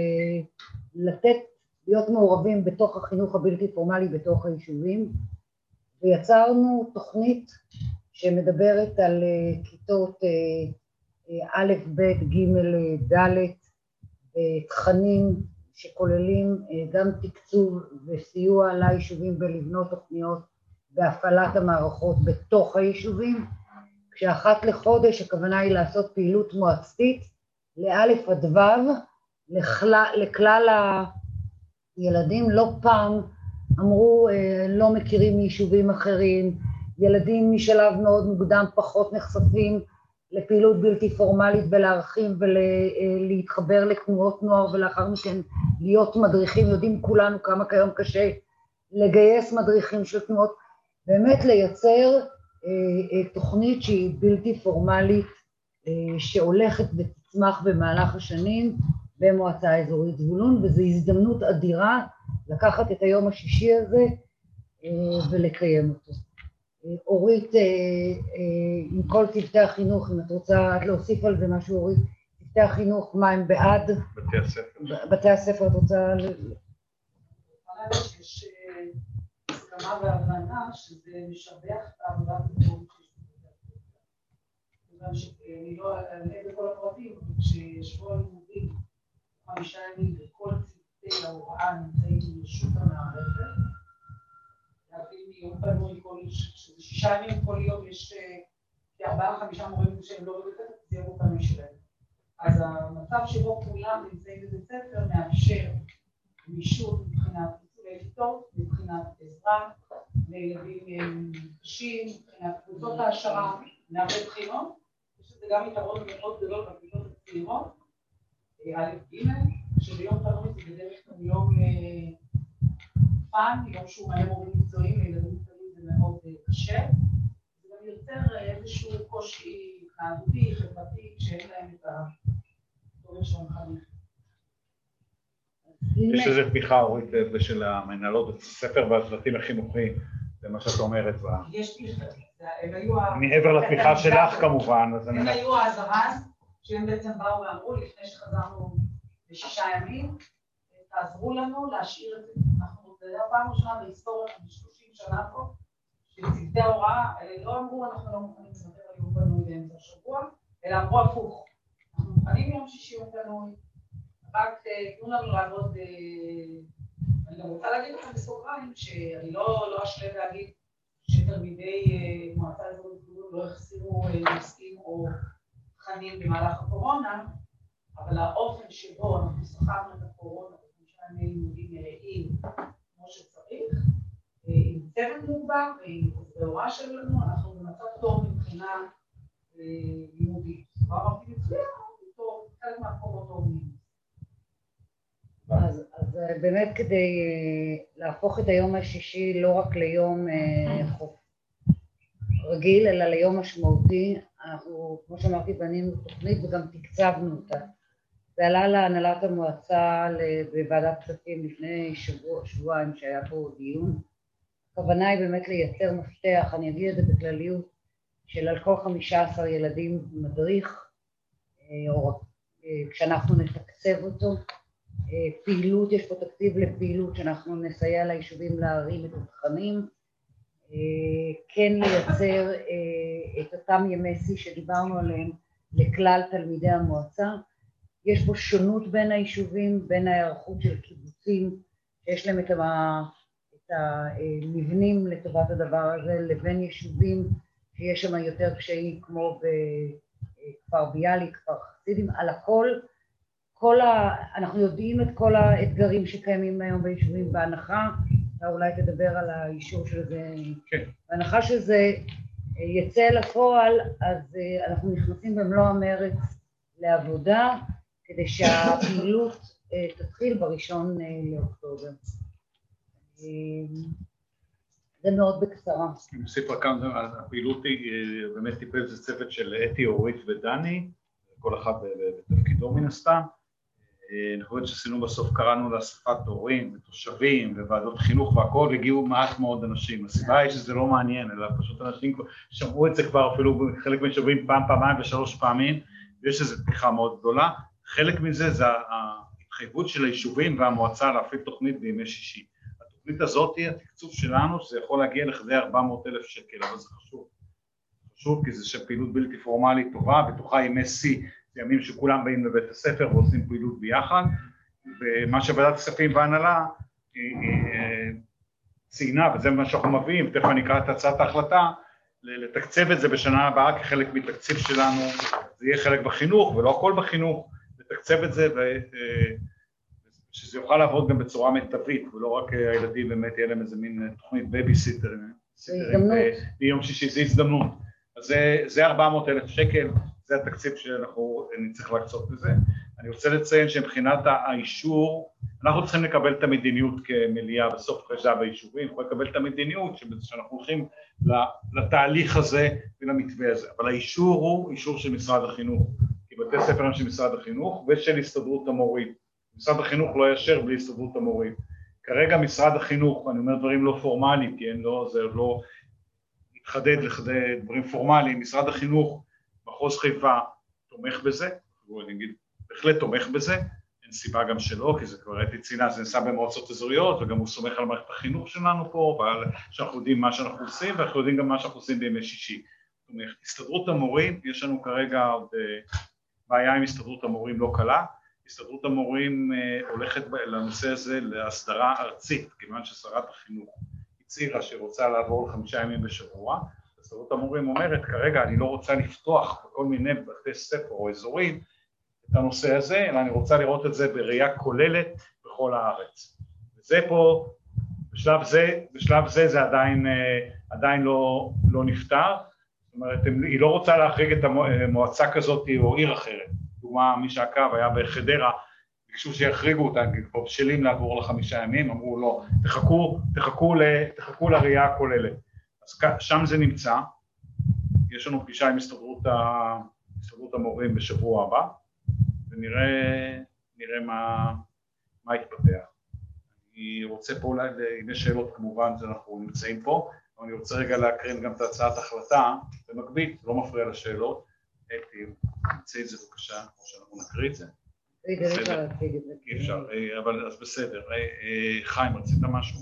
להיות מעורבים בתוך החינוך הבלתי פורמלי בתוך היישובים, ויצרנו תוכנית שמדברת על כיתות א', ב', ג', ד', תכנים שכוללים גם תקצוב וסיוע ליישובים בלבנות תוכניות בהפעלת המערכות בתוך היישובים, כשאחת לחודש הכוונה היא לעשות פעילות מועצתית לאלף עד ו' לכלל הילדים. לא פעם אמרו לא מכירים מיישובים אחרים, ילדים משלב מאוד מוקדם פחות נחשפים לפעילות בלתי פורמלית ולהרחיב ולהתחבר לתנועות נוער ולאחר מכן להיות מדריכים. יודעים כולנו כמה כיום קשה לגייס מדריכים של תנועות, באמת לייצר תוכנית שהיא בלתי פורמלית שהולכת ותצמח במהלך השנים במועצה האזורית זבולון, וזו הזדמנות אדירה לקחת את היום השישי הזה ולקיים אותו. אורית, עם כל צוותי החינוך, אם את רוצה להוסיף על זה משהו, אורית, צוותי החינוך, מה הם בעד? בתי הספר. בתי הספר, את רוצה... יש הסכמה והבנה שזה משבח את העבודה בתחום כיוון שאני לא אענה בכל הפרטים, כשישבו הלימודים 5 ימים וכל צוותי ההוראה נמצאים ברשות המערכת, להבין מיום פנוי שזה 6 ימים כל יום יש כ4-5 מורים שהם לא בבית, זה יום פנוי שלהם. אז המצב שבו כולם נמצאים בבית ספר מאפשר גמישות מבחינת פיצול כיתות מבחינת עזרה לילדים קשים, מבחינת קבוצות העשרה, מבחינת בחינות. יש לזה גם יתרון מאוד גדול בכיתות הצעירות, א' ג', שביום תלמוד זה בדרך כלל יום פן, יום שהוא מלא מורים מקצועיים, לילדים קטנים זה מאוד קשה. זה גם יוצר איזשהו קושי התנהגותי, חברתי, שאין להם את התורם של המחנך. יש איזו תמיכה הורית של המנהלות בית הספר והצוותים החינוכיים, זה מה שאת אומרת. יש תמיכה. מעבר לתמיכה שלך כמובן. הם היו הזרז, שהם בעצם באו ואמרו לפני שחזרנו ל6 ימים, תעזרו לנו להשאיר את זה. זה היה פעם ראשונה בהיסטוריה, 30 שנה פה, שצוותי ההוראה לא אמרו אנחנו לא מוכנים לספר על יום פנוי באמצע השבוע, אלא אמרו הפוך. אנחנו מוכנים יום שישי יום פנוי, רק תנו לנו לעבוד, אני גם רוצה להגיד לכם בסוגריים, שאני לא אשלה להגיד שתלמידי מועצה אזורית לא החסירו נושאים או תכנים במהלך הקורונה, אבל האופן שבו אנחנו סחבנו את הקורונה ב5 ימי לימודים מלאים כמו שצריך, עם צוות מוגבר ועם ההוראה שלנו, אנחנו במצב טוב מבחינה לימודית. כבר אמרתי מצוין, טוב, חלק מהקורות טובים. אז באמת כדי להפוך את היום השישי לא רק ליום רגיל, אלא ליום משמעותי, אנחנו, כמו שאמרתי, בנינו תוכנית וגם תקצבנו אותה. זה עלה להנהלת המועצה בוועדת כספים לפני שבועיים שהיה פה דיון. הכוונה היא באמת לייצר מפתח, אני אגיד את זה בכלליות, של על כל 15 ילדים מדריך, או כשאנחנו נתקצב אותו. פעילות, יש פה תקציב לפעילות שאנחנו נסייע ליישובים להרים את התכנים, כן לייצר את אותם ימי שיא שדיברנו עליהם לכלל תלמידי המועצה. יש פה שונות בין היישובים, בין ההיערכות של קיבוצים שיש להם את המבנים לטובת הדבר הזה, לבין יישובים שיש שם יותר קשיים כמו בכפר ביאליק, כפר חסידים. על הכל, אנחנו יודעים את כל האתגרים שקיימים היום ביישובים, בהנחה, אתה אולי תדבר על האישור של זה, כן. בהנחה שזה יצא לפועל, אז אנחנו נכנסים במלוא המרץ לעבודה, כדי שהפעילות תתחיל ב1 לאוקטובר. זה מאוד בקצרה. אני מוסיף רק כמה, הפעילות היא באמת טיפל זה צוות של אתי, אורית ודני, כל אחד בתפקידו מן הסתם. אני חושב שעשינו בסוף, קראנו לאספת הורים ותושבים וועדות חינוך והכל, והגיעו מעט מאוד אנשים. הסיבה היא שזה לא מעניין, אלא פשוט אנשים שמעו את זה כבר אפילו חלק מהיישובים פעם, פעמיים ו3 פעמים, ויש איזו תמיכה מאוד גדולה. חלק מזה זה ההתחייבות של היישובים והמועצה להפעיל תוכנית בימי שישי. התוכנית הזאת היא התקצוב שלנו, שזה יכול להגיע לכדי 400,000 שקל, אבל זה חשוב. חשוב כי זה שפעילות בלתי פורמלית טובה, בתוכה ימי שיא, זה ימים שכולם באים לבית הספר ועושים פעילות ביחד, ומה שוועדת כספים והנהלה ציינה, וזה מה שאנחנו מביאים, תכף אני אקרא את הצעת ההחלטה, לתקצב את זה בשנה הבאה כחלק מתקציב שלנו, זה יהיה חלק בחינוך ולא הכל בחינוך, לתקצב את זה ושזה יוכל לעבוד גם בצורה מיטבית, ולא רק הילדים באמת יהיה להם איזה מין תוכנית בייביסיטר, ביום שישי, זה הזדמנות. אז זה 400,000 שקל, זה התקציב שאנחנו נצטרך להקצות לזה. אני רוצה לציין שמבחינת האישור, אנחנו צריכים לקבל את המדיניות כמליאה בסוף חשב היישובים, אנחנו לקבל את המדיניות שאנחנו הולכים לתהליך הזה ולמתווה הזה, אבל האישור הוא אישור של משרד החינוך, כי בתי ספר הם של משרד החינוך ושל הסתדרות המורים. משרד החינוך לא יאשר בלי הסתדרות המורים. כרגע משרד החינוך, אני אומר דברים לא פורמליים, כי זה לא התחדד לכדי דברים פורמליים, משרד החינוך, מחוז חיפה תומך בזה, אני אגיד, בהחלט תומך בזה, אין סיבה גם שלא, כי זה כבר הייתי צינה, זה נעשה במועצות אזוריות, וגם הוא סומך על מערכת החינוך שלנו פה, ועל שאנחנו יודעים מה שאנחנו עושים, ואנחנו יודעים גם מה שאנחנו עושים בימי שישי. זאת אומרת, הסתדרות המורים, יש לנו כרגע עוד בעיה עם הסתדרות המורים לא קלה, הסתדרות המורים הולכת לנושא הזה להסדרה ארצית, כיוון ששרת החינוך הצהירה שרוצה לעבור ל5 ימים בשבוע, הסתדרות המורים אומרת, כרגע אני לא רוצה לפתוח בכל מיני בתי ספר או אזורים את הנושא הזה, אלא אני רוצה לראות את זה בראייה כוללת בכל הארץ. וזה פה בשלב זה זה עדיין לא נפתר, זאת אומרת, היא לא רוצה להחריג את המועצה כזאת או עיר אחרת. דוגמה, מי שעקב היה בחדרה, ביקשו שיחריגו אותה, כבר בשלים לעבור ל5 ימים, אמרו לא, תחכו לראייה הכוללת. אז שם זה נמצא, יש לנו פגישה עם הסתדרות המורים בשבוע הבא, ונראה מה יתפתח. אני רוצה פה אולי, אם יש שאלות כמובן, אנחנו נמצאים פה, אבל אני רוצה רגע להקרין גם את הצעת החלטה, במקביל, לא מפריע לשאלות, נמצא את זה בבקשה, כמו שאנחנו נקריא את זה. אי אפשר, אבל אז בסדר. חיים, רצית משהו?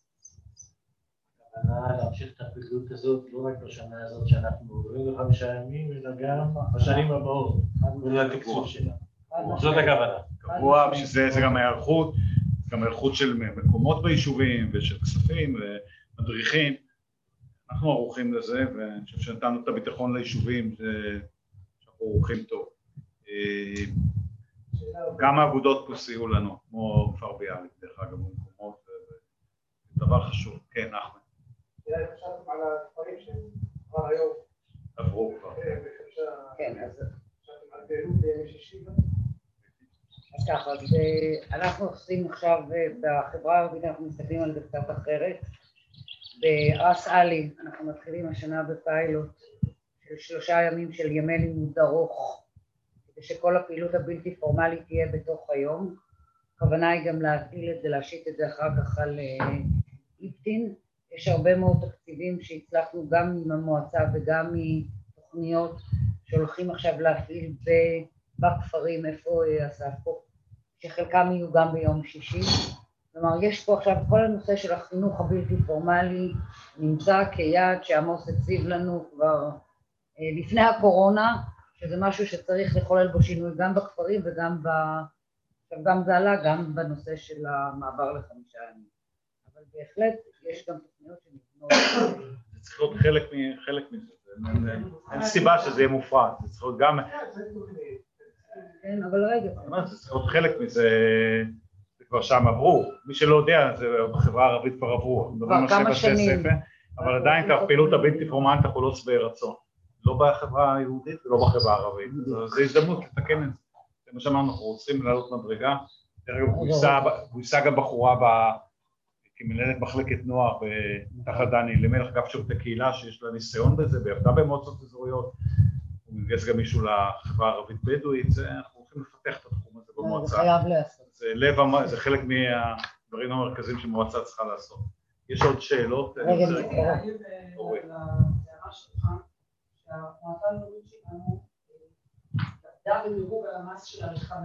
להמשיך את הפעילות הזאת, לא רק בשנה הזאת שאנחנו עוברים ל5 ימים, אלא גם בשנים הבאות, ולתקצוב שלה. זאת הכוונה. קבוע, שזה גם ההיערכות, גם היערכות של מקומות ביישובים ושל כספים ומדריכים. אנחנו ערוכים לזה, ואני חושב שנתנו את הביטחון ליישובים, שאנחנו ערוכים טוב. גם האגודות פה סייעו לנו, כמו כפר ביאליק, דרך אגב, במקומות, זה דבר חשוב. כן, אחמד. חשבתם על הדברים שהם כבר היום. עברו כבר. כן, אז... חשבתם על פעילות בימי שישי. אז ככה, אנחנו עושים עכשיו בחברה הערבית, אנחנו מסתכלים על זה קצת אחרת. ברס עלי אנחנו מתחילים השנה בפיילוט של 3 ימים של ימי לימוד ארוך, כדי שכל הפעילות הבלתי פורמלית תהיה בתוך היום. הכוונה היא גם להטיל את זה, להשית את זה אחר כך על איפטין. יש הרבה מאוד תקציבים שהצלחנו גם עם המועצה וגם מתוכניות שהולכים עכשיו להפעיל בכפרים, איפה אסף פה, שחלקם יהיו גם ביום שישי. כלומר, יש פה עכשיו כל הנושא של החינוך הבלתי פורמלי, נמצא כיעד שעמוס הציב לנו כבר לפני הקורונה, שזה משהו שצריך לחולל בו שינוי גם בכפרים וגם גם זה עלה גם בנושא של המעבר ל5 ימים. אבל בהחלט יש גם תוכניות שנבנות. זה צריך להיות חלק מזה, אין סיבה שזה יהיה מופרד, זה צריך להיות גם... כן, אבל רגע. זה צריך להיות חלק מזה, זה כבר שם עברו, מי שלא יודע, זה בחברה הערבית כבר עברו. כבר כמה שנים. אבל עדיין הפעילות הבלתי פורמלית אנחנו לא שבעי רצון. לא בחברה היהודית ולא בחברה הערבית. זו הזדמנות לתקן את זה. זה מה שאמרנו, אנחנו רוצים לעלות מדרגה. גויסה גם בחורה כמנהלת מחלקת נוער תחת דני למלך, אגב שירותי קהילה שיש לה ניסיון בזה, ועבדה במועצות אזוריות. הוא מגייס גם מישהו לחברה הערבית בדואית, אנחנו הולכים לפתח את התחום הזה במועצה. זה חייב לעשות. זה חלק מהדברים המרכזיים שמועצה צריכה לעשות. יש עוד שאלות? רגע, אני אגיד להערה שלך, שהמועצה האזורית שלנו עבדה בדירוג הלמ"ס של ה5.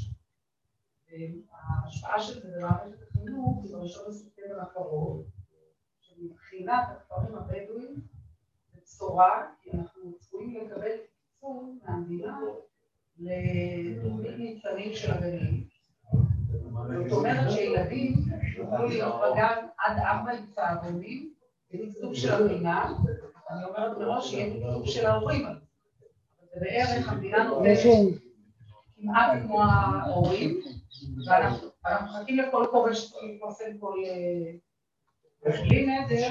ההשפעה של זה במערכת החינוך היא ב1 בספטמבר הקרוב, שמבחינת הכפרים הבדואים זה בשורה, כי אנחנו צפויים לקבל תקצוב מהמדינה לתוכנית ניצנים של הגנים. זאת אומרת שילדים יוכלו להיות בגן עד 4 צהרונים בתקצוב של המדינה. אני אומרת מראש שיהיה תקצוב של ההורים. זה בערך המדינה נותנת כמעט כמו ההורים, ואנחנו מחכים לכל קורא שתפרסם כל... בלי נדר.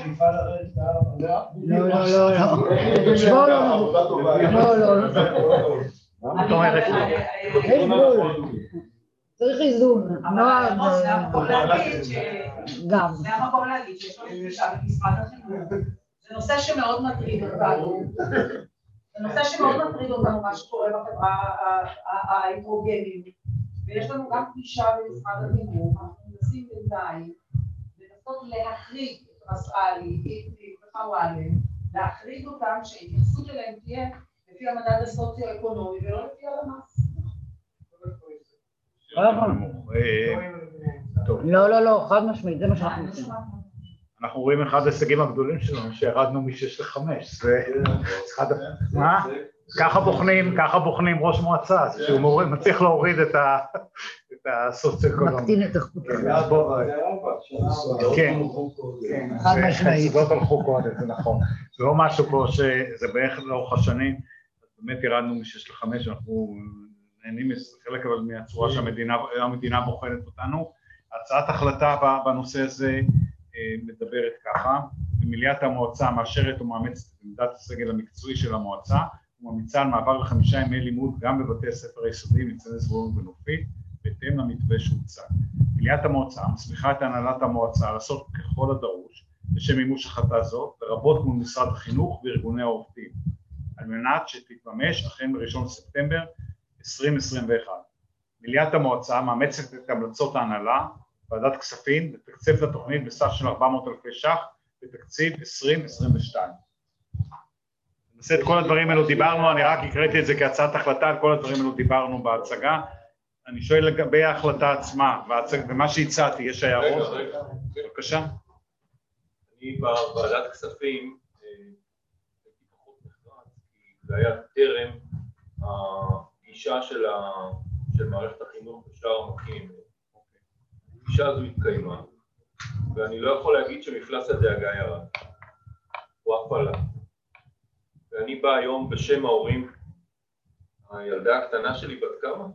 לא. צריך איזון. זה המקום להגיד שיש לו פגישה במשרד החינוך. זה נושא שמאוד מטריד אותנו. זה נושא שמאוד מטריד אותנו מה שקורה בחברה ההטרוגנית. ויש לנו גם פגישה במשרד החינוך, אנחנו מנסים בינתיים לנסות להחריג את רס עלי, וחוואלם, להחריג אותם שההתייחסות אליהם תהיה לפי המדד הסוציו-אקונומי ולא לפי הלמ"ס. לא, חד משמעית, זה מה שאנחנו עושים. אנחנו רואים אחד ההישגים הגדולים שלנו, שירדנו מ6 ל5. מה? ככה בוחנים ראש מועצה, שהוא מצליח להוריד את הסוציו-אקונומי. מקטין את החוקות. כן, חד משמעית. זאת הלכו קודם, זה נכון. זה לא משהו פה שזה בערך לאורך השנים, באמת ירדנו מ6 ל5, אנחנו נהנים חלק אבל מהצורה שהמדינה בוחנת אותנו. הצעת החלטה בנושא הזה מדברת ככה, מליאת המועצה מאשרת ומאמצת את עמדת הסגל המקצועי של המועצה, וממליצה על מעבר ל5 ימי לימוד גם בבתי הספר היסודיים ניצני זבולון ונופית, בהתאם למתווה שהוצג. מליאת המועצה מסמיכה את הנהלת המועצה לעשות ככל הדרוש לשם מימוש החלטה זו, לרבות מול משרד החינוך וארגוני העובדים, על מנת שתתממש החל ב1 ספטמבר 2021. מליאת המועצה מאמצת את המלצות ההנהלה, ועדת כספים, ותקצב את התוכנית בסך של 400,000 ש"ח בתקציב 2022. נעשה את כל הדברים האלו דיברנו, אני רק הקראתי את זה כהצעת החלטה, על כל הדברים האלו דיברנו בהצגה. אני שואל לגבי ההחלטה עצמה, ומה שהצעתי, יש הערות? בבקשה. אני בוועדת כספים, פחות נחרץ, כי זה היה טרם הגישה של מערכת החינוך בשאר המקים. הגישה הזו התקיימה, ואני לא יכול להגיד שמפלס הדאגה ירד, הוא אף עלה. ואני בא היום בשם ההורים, הילדה הקטנה שלי בת כמה?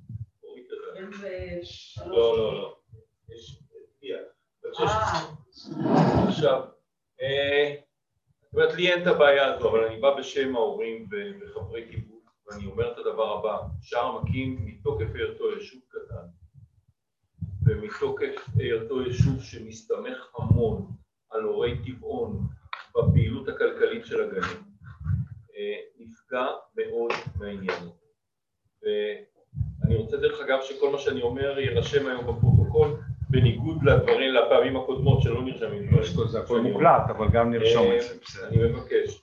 לא. יש בת 16. עכשיו, זאת אומרת, לי אין את הבעיה הזו, אבל אני בא בשם ההורים וחברי קיבוץ, ואני אומר את הדבר הבא, שער המקים מתוקף היותו יישוב קטן, ומתוקף היותו יישוב שמסתמך המון על הורי טבעון בפעילות הכלכלית של הגנים, נפגע מאוד מהעניין. ואני רוצה דרך אגב שכל מה שאני אומר יירשם היום בפרוטוקול, בניגוד לדברים, לפעמים הקודמות שלא נרשמים. זה הכל מוקלט, אבל גם נרשום את זה. אני מבקש.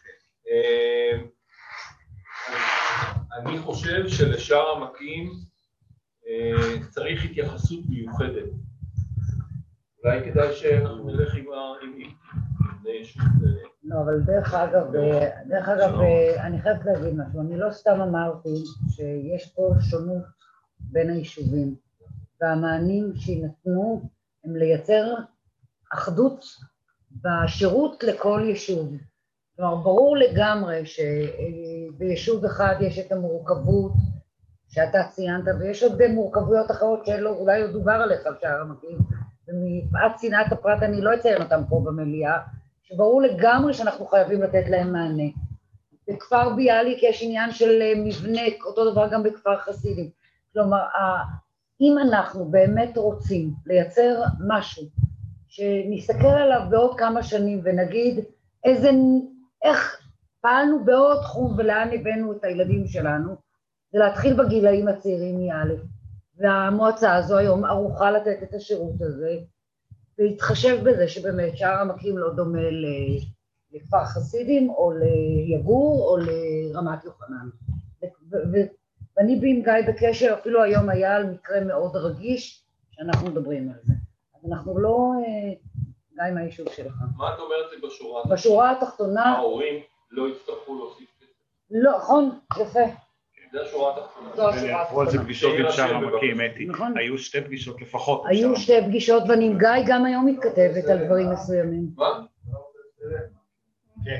אני חושב שלשאר המקים צריך התייחסות מיוחדת. אולי כדאי שאנחנו נלך עם בני יישוב. לא, אבל דרך אגב, אני חייבת להגיד משהו, אני לא סתם אמרתי שיש פה שונות בין היישובים, והמענים שיינתנו הם לייצר אחדות בשירות לכל יישוב. כלומר, ברור לגמרי שביישוב אחד יש את המורכבות שאתה ציינת, ויש עוד מורכבויות אחרות שאולי עוד דובר עליך על שער המקים, ומפאת צנעת הפרט אני לא אציין אותם פה במליאה, שברור לגמרי שאנחנו חייבים לתת להם מענה. בכפר ביאליק יש עניין של מבנה, אותו דבר גם בכפר חסידים. כלומר, אם אנחנו באמת רוצים לייצר משהו שנסתכל עליו בעוד כמה שנים ונגיד איך פעלנו בעוד תחום ולאן הבאנו את הילדים שלנו, זה להתחיל בגילאים הצעירים מא', והמועצה הזו היום ערוכה לתת את השירות הזה, והתחשב בזה שבאמת שער המקים לא דומה לכפר חסידים או ליגור או לרמת יוחנן. ואני ועם גיא בקשר, אפילו היום היה על מקרה מאוד רגיש שאנחנו מדברים על זה. אז אנחנו לא, גיא מהיישוב שלך. מה את אומרת לי בשורה? בשורה התחתונה... ההורים לא יצטרכו להוסיף כסף. לא, נכון, יפה. זה השורה התחתונה. זו השורה התחתונה. זה פגישות עם שער המקים, אתי. היו 2 פגישות לפחות. היו 2 פגישות, ואני עם גיא גם היום מתכתבת על דברים מסוימים. מה? כן.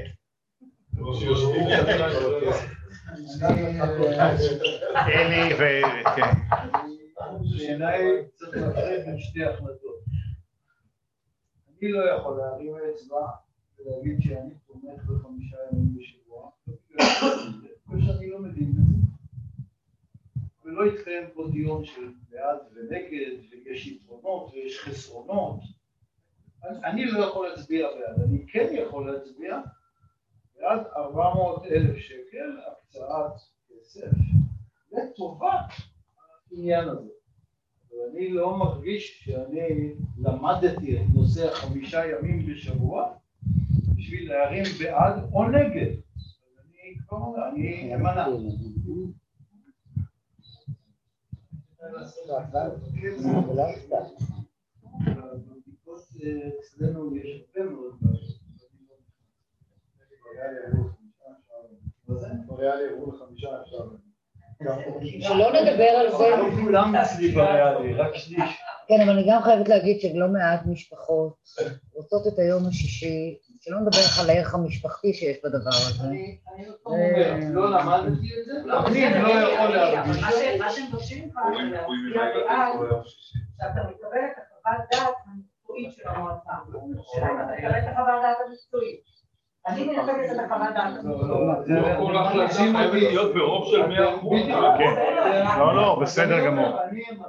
אלי וכן. בעיניי צריך להפריד בין 2 החלטות. אני לא יכול להרים אצבע ולהגיד שאני תומך ב5 ימים בשבוע, בגלל שאני לא מבין בזה. ולא יתקיים פה דיון של בעד ונגד, ויש יתרונות ויש חסרונות. אני לא יכול להצביע בעד, אני כן יכול להצביע בעד 400,000 שקל הקצאת כסף לטובת העניין הזה. ואני לא מרגיש שאני למדתי את נושא 5 ימים בשבוע בשביל להרים בעד או נגד. אני אמנה. בבדיקות אצלנו יש הרבה מאוד בריאלי עברו ל5 אפשר. שלא נדבר על זה. לא כולם אצלי בריאלי, רק שליש. כן, אבל אני גם חייבת להגיד שלא מעט משפחות רוצות את היום השישי, שלא נדבר על הערך המשפחתי שיש בדבר הזה. אני לא למדתי את זה, אני לא יכול להרגיש. מה שהם דורשים כבר, שאתה מקבל את החוות דעת המקצועית של המועצה. שאלה אם אתה תקבל את החוות דעת המקצועית. אני מייצגת את החוות דעת המקצועית. לא כל החלטה חייבת להיות ברוב של 100%. לא, בסדר גמור.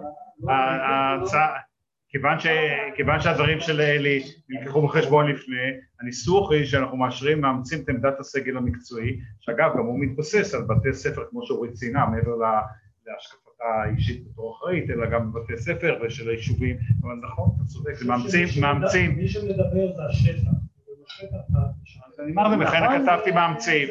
כיוון שהדברים של אלי נלקחו בחשבון לפני, הניסוח היא שאנחנו מאמצים את עמדת הסגל המקצועי, שאגב גם הוא מתבסס על בתי ספר כמו שאורית ציינה, מעבר להשקפתה האישית בתור אחראית, אלא גם בבתי ספר ושל היישובים, אבל נכון, אתה צודק, מאמצים. מי שמדבר זה השטח. אני אמרתי, לכן כתבתי מאמצים,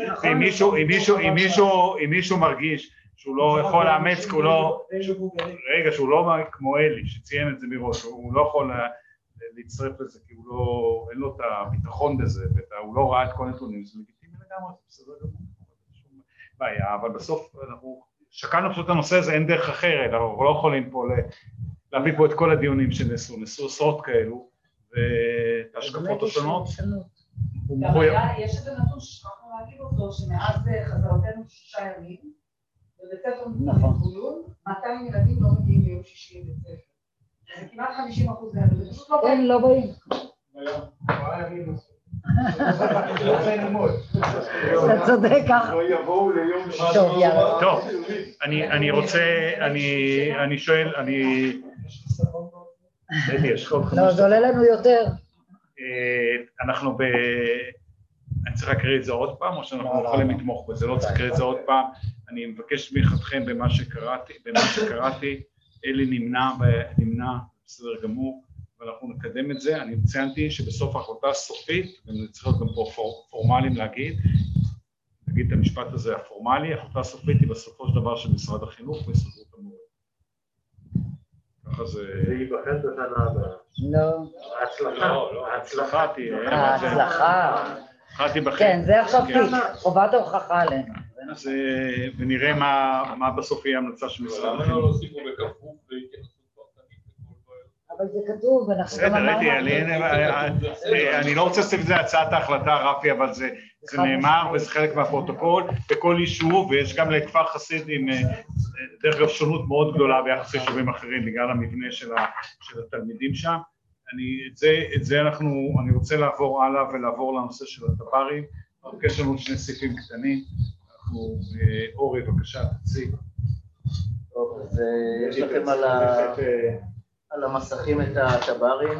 אם מישהו מרגיש שהוא לא יכול לאמץ, שהוא לא כמו אלי, שציין את זה מראש, הוא לא יכול להצטרף לזה, כי אין לו את הביטחון בזה, והוא לא ראה את כל הנתונים, זה לגיטימי לגמרי, זה בסדר גמור, בעיה, אבל בסוף אנחנו שקלנו פשוט את הנושא הזה, אין דרך אחרת, אנחנו לא יכולים פה להביא פה את כל הדיונים נעשו עשרות כאלו, ואת ההשקפות השונות. יש איזה נתון ששכחנו להגיד אותו, שמאז חזרתנו 6 ימים, בבית ספר מגולון, 200 ילדים לא מגיעים ליום שישי לבית ספר. זה כמעט 50% מהם, זה פשוט לא באים. כן, לא באים. אתה צודק ככה. לא יבואו ליום שישי. טוב, אני רוצה, אני שואל, לא, זה עולה לנו יותר. אני צריך להקריא את זה עוד פעם, או שאנחנו יכולים לתמוך בזה, לא צריך להקריא את זה עוד פעם. אני מבקש תמיכתכם במה שקראתי, אלי נמנע, בסדר גמור, ואנחנו נקדם את זה. אני ציינתי שבסוף ההחלטה הסופית, וצריך להיות גם פה פורמליים להגיד את המשפט הזה הפורמלי, ההחלטה הסופית היא בסופו של דבר של משרד החינוך והסתדרות המורים. ככה זה ייבחן בשנה הבאה. לא. ההצלחה תהיה. ההצלחה. תיבחן. כן, זה עכשיו חובת ההוכחה עלינו. אז ונראה מה בסוף יהיה המלצה של משרד החינוך. למה לא להוסיפו בכפוף להתייחסות פרטנית לכל בעיה? אבל זה כתוב, ואנחנו גם אמרנו. אני לא רוצה לעשות את זה הצעת ההחלטה, רפי, אבל זה נאמר וזה חלק מהפרוטוקול בכל יישוב, ויש גם לכפר חסיד עם דרך אגב שונות מאוד גדולה ביחס ליישובים אחרים בגלל המבנה של התלמידים שם. אני רוצה לעבור הלאה ולעבור לנושא של הטברים. יש לנו 2 סעיפים קטנים. אורי, בבקשה, תציג. טוב, אז יש לכם על המסכים את הטברים.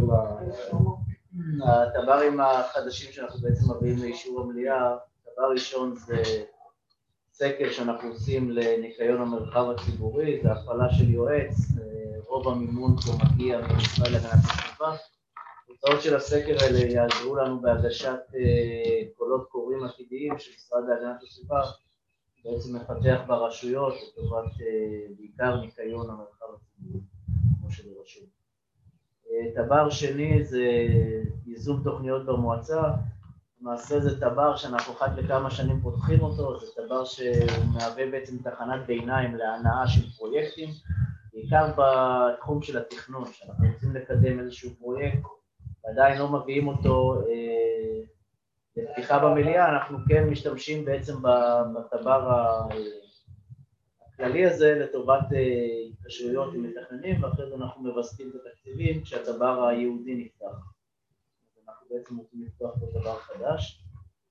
הטברים החדשים שאנחנו בעצם מביאים לאישור המליאה. דבר ראשון זה סקר שאנחנו עושים לניקיון המרחב הציבורי, זה הפעלה של יועץ, רוב המימון פה מגיע ממשרד להגנת הסביבה. התוצאות של הסקר האלה יעזרו לנו בהגשת קולות קוראים עתידיים של משרד להגנת הסביבה, בעצם מפתח ברשויות לטובת בעיקר ניקיון המרחב הציבורי, כמו שזה רשום. דבר שני זה ייזום תוכניות במועצה. למעשה זה דבר שאנחנו אחת לכמה שנים פותחים אותו, זה דבר שמהווה בעצם תחנת ביניים להנאה של פרויקטים, בעיקר בתחום של התכנון, שאנחנו רוצים לקדם איזשהו פרויקט, ועדיין לא מביאים אותו לפתיחה במליאה, אנחנו כן משתמשים בעצם בטבר הכללי הזה לטובת התקשרויות עם מתכננים, ואחרי זה אנחנו מבססים את התקציבים כשהטבר היהודי נפתח. אנחנו בעצם רוצים לפתוח פה דבר חדש.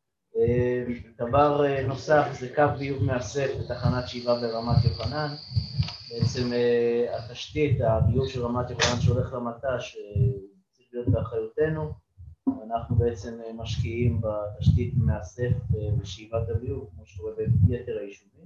דבר נוסף זה קו ביוב מאסף בתחנת שאיבה ברמת יוחנן. בעצם התשתית, הביוב של רמת יוחנן שהולך למט"ש צריך להיות באחריותנו. אנחנו בעצם משקיעים בתשתית מאסף ושאיבת הביוב, כמו שקורה ביתר היישובים.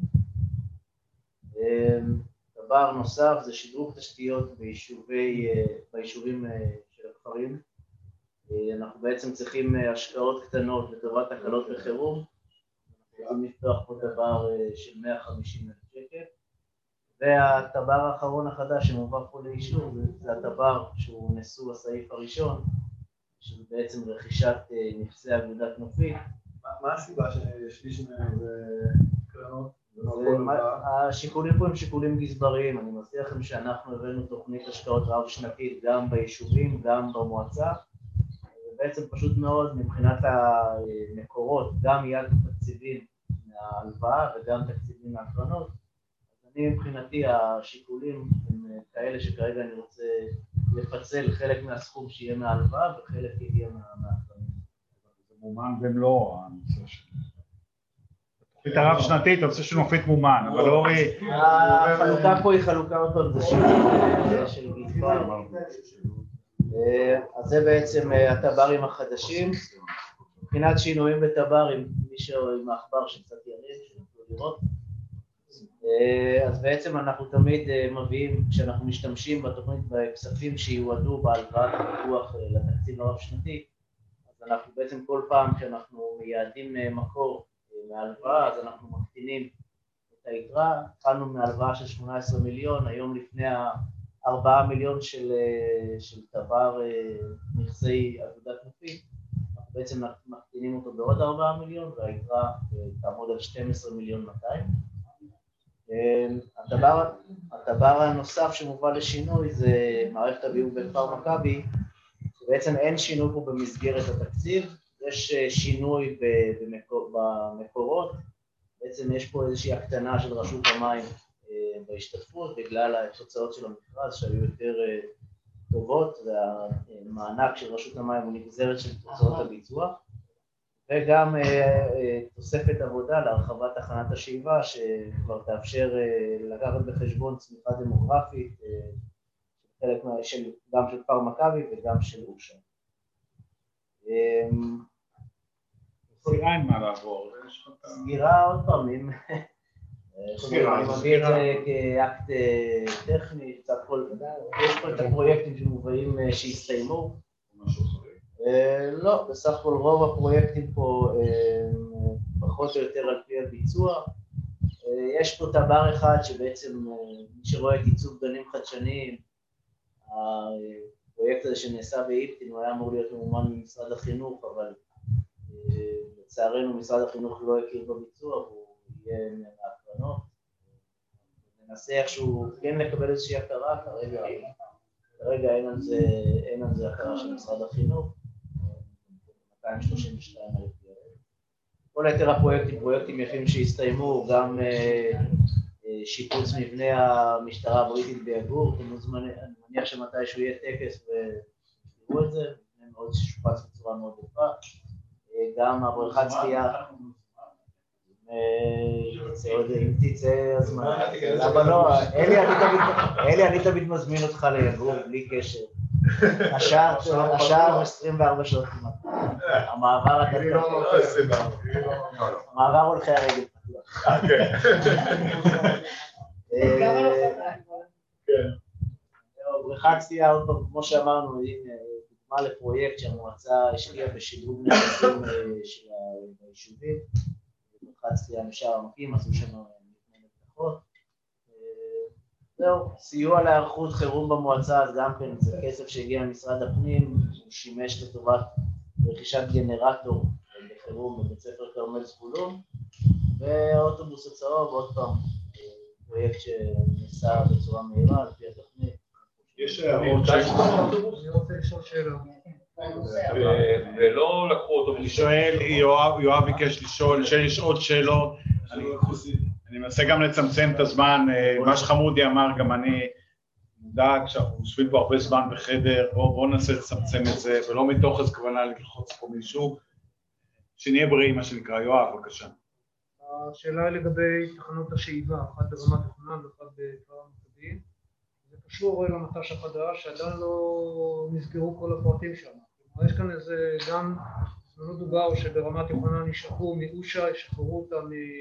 דבר נוסף זה שדרוג תשתיות ביישובים של הכפרים. אנחנו בעצם צריכים השקעות קטנות לטובת הקלות בחירום. אנחנו רוצים לפתוח פה דבר של 150,000 שקל. והטבר האחרון החדש שמובא פה לאישור זה הטבר שהוא נשוא הסעיף הראשון, שזה בעצם רכישת נכסי אגודת נופית. מה הסיבה ששליש מהם זה קרנות? השיקולים פה הם שיקולים גזבריים. אני מזכיר לכם שאנחנו הבאנו תוכנית השקעות רב שנתית גם ביישובים, גם במועצה. בעצם פשוט מאוד מבחינת המקורות, גם יד תקציבים מההלוואה וגם תקציבים מהקרנות. אז אני מבחינתי השיקולים הם כאלה שכרגע אני רוצה לפצל חלק מהסכום שיהיה מההלוואה וחלק יהיה מההחלטה. זה מומן במלוא הנושא של... תוכנית הרב שנתית, הנושא של מופית מומן, אבל אורי... החלוקה פה היא חלוקה אותו, זה של גדפה. אז זה בעצם הטברים החדשים. מבחינת שינויים בטברים, מישהו עם העכבר שקצת יריב, שיוכלו לראות. אז בעצם אנחנו תמיד מביאים, כשאנחנו משתמשים בתוכנית בכספים שיועדו בהלוואת הפיתוח לתקציב הרב שנתי, אז אנחנו בעצם כל פעם כשאנחנו מייעדים מקור מהלוואה, אז אנחנו מקטינים את היתרה. התחלנו מהלוואה של 18 מיליון, היום לפני 4 מיליון של טבר נכסי אגודת נופית, אנחנו בעצם מקטינים אותו בעוד 4 מיליון, והיתרה תעמוד על 12 מיליון 200. הדבר הנוסף שמובא לשינוי זה מערכת הביוב בכפר מכבי, שבעצם אין שינוי פה במסגרת התקציב, יש שינוי במקורות, בעצם יש פה איזושהי הקטנה של רשות המים בהשתתפות בגלל התוצאות של המכרז שהיו יותר טובות, והמענק של רשות המים הוא נגזרת של תוצאות הביצוע, וגם תוספת עבודה להרחבת תחנת השאיבה שכבר תאפשר לקחת בחשבון צמיחה דמוגרפית חלק גם של כפר מכבי וגם של אושר. סגירה אין מה לעבור. סגירה עוד פעם, אני מביא את זה כאקט טכני, יש פה את הפרויקטים שמובאים שהסתיימו. לא, בסך הכל רוב הפרויקטים פה פחות או יותר על פי הביצוע. יש פה טבר אחד שבעצם מי שרואה את עיצוב גנים חדשניים, הפרויקט הזה שנעשה באיפטין הוא היה אמור להיות ממומן ממשרד החינוך, אבל לצערנו משרד החינוך לא הכיר בביצוע והוא יהיה מהקרנות. ננסה איכשהו כן לקבל איזושהי הכרה, כרגע אין על זה הכרה של משרד החינוך. 232,000 ילד. כל היתר הפרויקטים, פרויקטים יפים שהסתיימו, גם שיפוץ מבנה המשטרה הבריטית ביגור, אני מניח שמתישהו יהיה טקס ותראו את זה, מבנה מאוד ששופץ בצורה מאוד יפה, גם הבריכת שחייה, אם תצא הזמן, אבל לא, אלי אני תמיד מזמין אותך ליגור בלי קשר. השער 24 שעות כמעט. המעבר הולכי הרגל פתוח. בריכת שחייה, עוד פעם, כמו שאמרנו, דוגמה לפרויקט שהמועצה השקיעה בשדרוג נכסים של היישובים. בריכת שחייה משער עמקים, עשו שם מבנה מתחות. זהו, סיוע להיערכות חירום במועצה, אז גם כן זה כסף שהגיע ממשרד הפנים, הוא שימש לטובת רכישת גנרטור בחירום בבית ספר כרמל זבולון, והאוטובוס הצהוב, עוד פעם, פרויקט שנעשה בצורה מהירה על פי התוכנית. יש הערות של אוטובוס? אני רוצה לשאול שאלה. ולא לקחו אותו. אני שואל, יואב ביקש לשאול, שיש עוד שאלות. אני מנסה גם לצמצם את הזמן, מה שחמודי אמר, גם אני מודאג שאנחנו יושבים פה הרבה זמן בחדר, בואו ננסה לצמצם את זה, ולא מתוך איזו כוונה ללחוץ פה מישהו, שנהיה בריאים, מה שנקרא. יואב, בבקשה. השאלה היא לגבי תחנות השאיבה, אחת ברמת יוחנן ואחת בכפר מכבי. זה קשור למט"ש החדש, שעדיין לא נסגרו כל הפרטים שם. יש כאן איזה גם, לא דובר שברמת יוחנן ישחררו מאושה, ישחררו אותה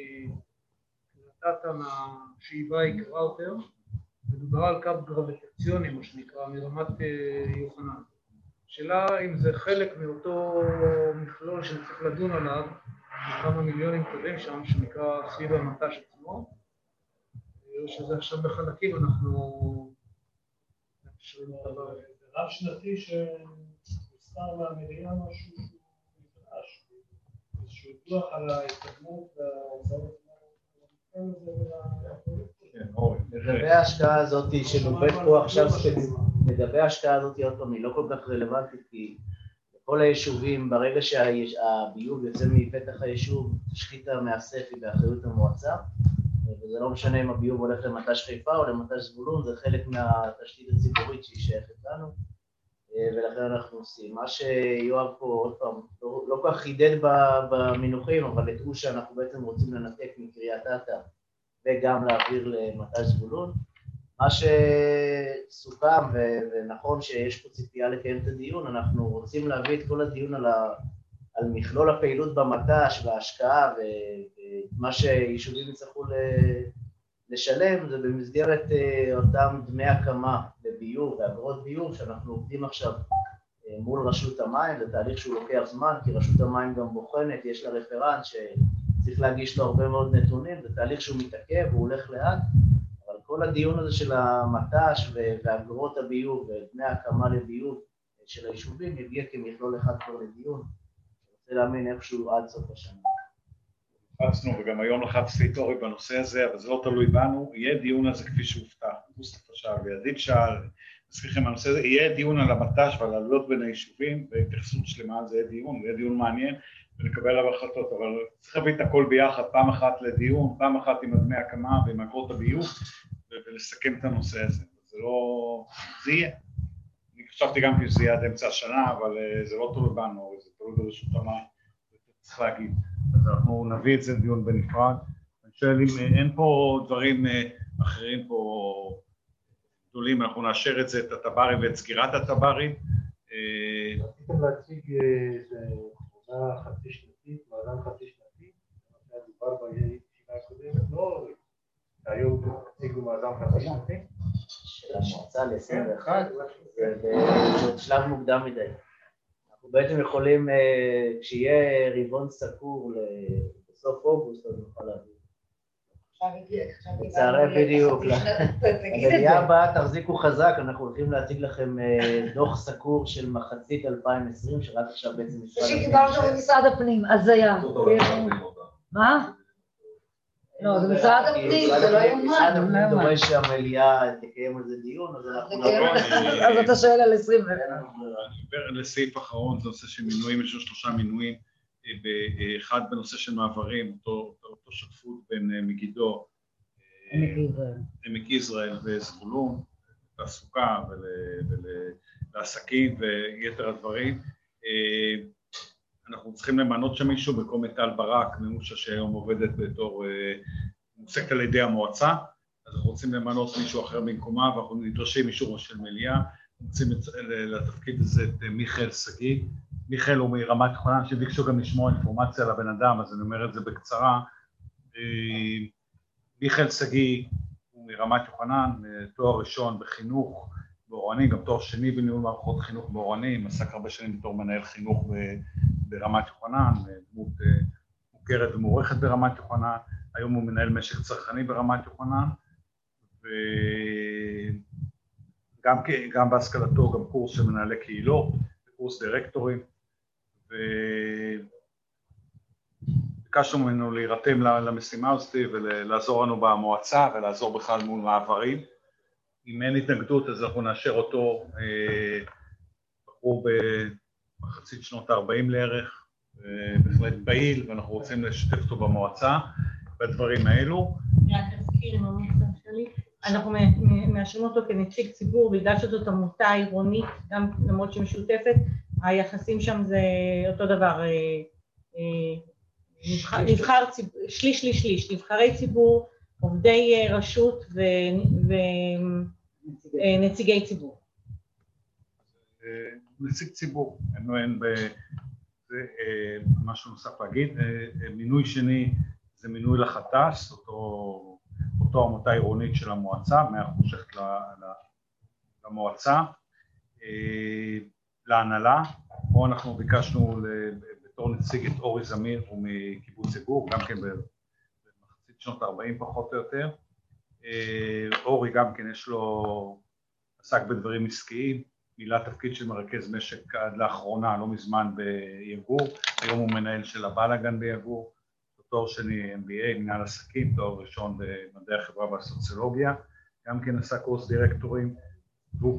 נתת מהשאיבה יקרה יותר, מדובר על קו גרביטציוני, מה שנקרא, מרמת יוחנן. שאלה אם זה חלק מאותו מכלול שצריך לדון עליו, כמה מיליונים טובים שם, שנקרא סביב המט"ש עצמו, שזה עכשיו בחלקים אנחנו נקשרים את הדבר. זה רב שנתי שמוסתר מהמדינה משהו נדרש, איזשהו דוח על ההתקדמות וההוצאות. לגבי ההשקעה הזאת שנובעת פה עכשיו, לגבי ההשקעה הזאת עוד פעם היא לא כל כך רלוונטית, כי כל היישובים ברגע שהביוב יוצא מפתח היישוב, תשחית המאסף היא באחריות המועצה, וזה לא משנה אם הביוב הולך למט"ש חיפה או למט"ש זבולון, זה חלק מהתשתית הציבורית שהיא שייכת לנו, ולכן אנחנו עושים. מה שיואב פה עוד פעם לא כל כך חידד במינוחים, אבל הטעו שאנחנו בעצם רוצים לנתק מקריית אתא וגם להעביר למט"ש זבולון. מה שסוכם, ונכון שיש פה ציפייה לקיים את הדיון, אנחנו רוצים להביא את כל הדיון על מכלול הפעילות במט"ש וההשקעה, ומה שיישובים יצטרכו לשלם, זה במסגרת אותם דמי הקמה לביוב ואגרות ביוב, שאנחנו עובדים עכשיו מול רשות המים, זה תהליך שהוא לוקח זמן, כי רשות המים גם בוחנת, יש לה רפרנט שצריך להגיש לו הרבה מאוד נתונים, זה תהליך שהוא מתעכב, הוא הולך לאט, אבל כל הדיון הזה של המט"ש ואגרות הביוב ודמי הקמה לביוב של היישובים יגיע כמכלול אחד כבר לדיון, אני רוצה להאמין איפשהו עד סוף השנה. לחצנו, וגם היום לחצתי תורי בנושא הזה, אבל זה לא תלוי בנו, יהיה דיון על זה כפי שהובטח, מוסטפא שאל וידיד שאל, נזכירכם הנושא הזה, יהיה דיון על המט"ש ועל העלויות בין היישובים, והתייחסות שלמה על זה יהיה דיון מעניין, ונקבל עליו החלטות, אבל צריך להביא את הכל ביחד, פעם אחת לדיון, פעם אחת עם דמי הקמה ועם אגרות הביוב, ולסכם את הנושא הזה, זה לא, זה יהיה. אני חשבתי גם שזה יהיה עד אמצע השנה, אבל זה לא תלוי בנו, זה תלוי ברשות המים, צריך להגיד. אז אנחנו נביא את זה לדיון בנפרד. אני שואל אם אין פה דברים אחרים פה גדולים, אנחנו נאשר את זה, את הטברים ואת סגירת הטברים. רציתם להציג תמונה חצי שנתית, מאזן חצי שנתי, מה שהיה דובר בישיבה הקודמת, לא היום תציגו מאזן חצי שנתי? של המועצה ל-21, זה שלב מוקדם מדי. אנחנו בעצם יכולים, כשיהיה ריבון סגור בסוף אוגוסט, אז נוכל להביא. לצערי בדיוק. במליאה הבאה תחזיקו חזק, אנחנו הולכים להציג לכם דוח סגור של מחצית 2020, שרק עכשיו בעצם משרד הפנים. שקיבלנו ממשרד הפנים, אז היה. מה? לא, זה משרד הפנים, זה לא יומן. משרד הפנים דורש שהמליאה תקיים על זה דיון, אז אנחנו נבוא. אז אתה שואל על 20. לסעיף האחרון, זה נושא של מינויים, יש 3 מינויים, אחד בנושא של מעברים, אותו שותפות בין מגידו, עמק יזרעאל וזבולון, תעסוקה ולעסקים ויתר הדברים. אנחנו צריכים למנות שם מישהו במקום טל ברק, ממושה שהיום עובדת בתור, מועסקת על ידי המועצה, אז אנחנו רוצים למנות מישהו אחר במקומה, ואנחנו נדרשים אישור של מליאה, רוצים לתפקיד הזה את מיכאל שגיא. מיכאל הוא מרמת יוחנן, שביקשו גם לשמוע אינפורמציה על הבן אדם, אז אני אומר את זה בקצרה. מיכאל שגיא הוא מרמת יוחנן, תואר ראשון בחינוך באורנים, גם תואר שני בניהול מערכות חינוך באורנים, עסק הרבה שנים בתור מנהל חינוך ברמת יוחנן, דמות מוכרת ומוערכת ברמת יוחנן, היום הוא מנהל משק צרכני ברמת יוחנן, וגם בהשכלתו גם קורס של מנהלי קהילות, קורס דירקטורים, וביקשנו ממנו להירתם למשימה הזאת ולעזור לנו במועצה ולעזור בכלל מול מעברים. אם אין התנגדות אז אנחנו נאשר אותו, בחור במחצית שנות ה-40 לערך, בהחלט פעיל, ואנחנו רוצים לשתף אותו במועצה בדברים האלו. רק אזכיר עם המוצא שלי, אנחנו מאשרים אותו כנציג ציבור, בגלל שזאת עמותה עירונית, גם למרות שהיא משותפת, היחסים שם זה אותו דבר, נבחר ציבור, שליש, נבחרי ציבור, עובדי רשות ונציגי ציבור. נציג ציבור, אין משהו נוסף להגיד. מינוי שני זה מינוי לחט"ס, אותו עמותה עירונית של המועצה, 100% שייכת למועצה, להנהלה. פה אנחנו ביקשנו בתור נציג את אורי זמיר, הוא מקיבוץ יגור, גם כן במחצית שנות ה-40 פחות או יותר. אורי גם כן יש לו, עסק בדברים עסקיים, מילא תפקיד של מרכז משק עד לאחרונה, לא מזמן ביגור, היום הוא מנהל של הבלגן ביגור, תואר שני MBA, מנהל עסקים, תואר ראשון במדעי החברה והסוציולוגיה, גם כן עשה קורס דירקטורים, והוא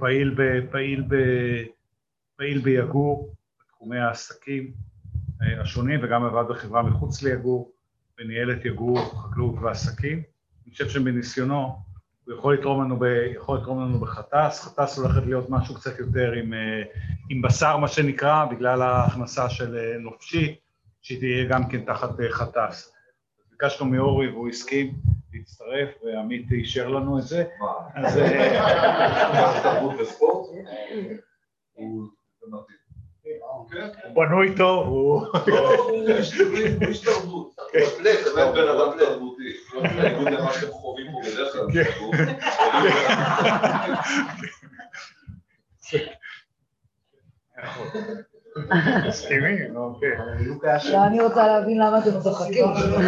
פעיל ביגור, בתחומי העסקים השונים, וגם עבד בחברה מחוץ ליגור, וניהל את יגור, חקלאות ועסקים, אני חושב שבניסיונו, הוא יכול לתרום לנו בחטס, חטס הולכת להיות משהו קצת יותר עם בשר, מה שנקרא, בגלל ההכנסה של נופשי, שהיא תהיה גם כן תחת חטס. ביקשנו מאורי והוא הסכים להצטרף, ועמית אישר לנו את זה. אז... תרבות וספורט? הוא בנוי טוב, הוא איש תרבות. הוא באמת בן אדם תרבותי. בניגוד למה שאתם חווים פה בדרך כלל. מסכימים, אוקיי. אני רוצה להבין למה אתם צוחקים.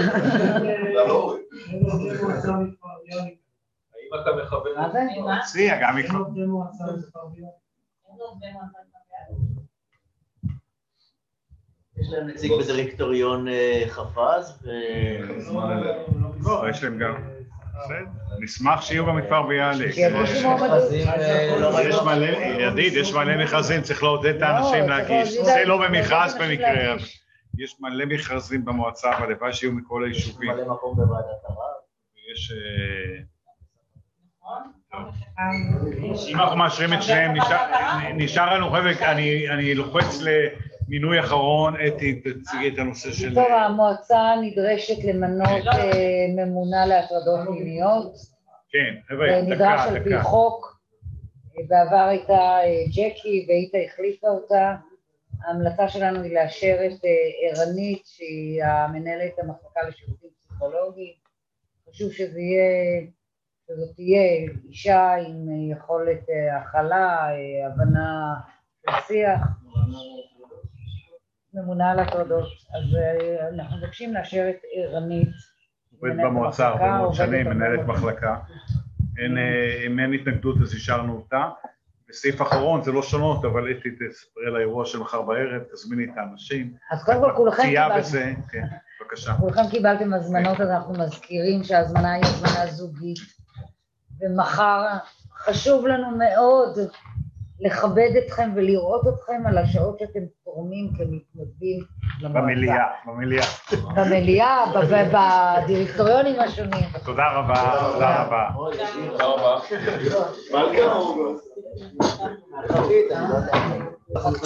האם אתה מכוון? מה זה? צריה, גם מכוון. יש להם נציג בדירקטוריון חפז לא, יש להם גם. נשמח שיהיו במכפר ביאליק. יש מלא מכרזים, צריך לעודד את האנשים להגיש. זה לא במכרז במקרה. יש מלא מכרזים במועצה, והלוואי שיהיו מכל היישובים. מלא מקום בוועדת ערר. יש... אם אנחנו מאשרים את שניהם, נשאר לנו חבר'ה, אני לוחץ למינוי אחרון, אתי, תציגי את הנושא של... טוב, המועצה נדרשת למנות ממונה להטרדות מיניות. כן, חבר'ה, נדרש על פי חוק, בעבר הייתה ג'קי ואיתה החליפה אותה. ההמלצה שלנו היא לאשר את ערנית, שהיא המנהלת המחלקה לשירותים פסיכולוגיים. חשוב שזאת תהיה אישה עם יכולת הכלה, הבנה של שיח, ממונה על הטרדות. אז אנחנו מבקשים לאשר את ערנית. עובד במועצה, הרבה מאוד שנים, מנהלת מחלקה. אם אין התנגדות אז השארנו אותה. בסעיף אחרון, זה לא שונות, אבל אתי תספרי על האירוע של מחר בערב, תזמיני את האנשים. אז קודם כל כולכם קיבלתם. כן, בבקשה. כולכם קיבלתם הזמנות, אז אנחנו מזכירים שההזמנה היא הזמנה זוגית. ומחר חשוב לנו מאוד לכבד אתכם ולראות אתכם על השעות שאתם תורמים כמתנדבים למועצה. במליאה, בדירקטוריונים השונים. תודה רבה, תודה רבה. תודה רבה.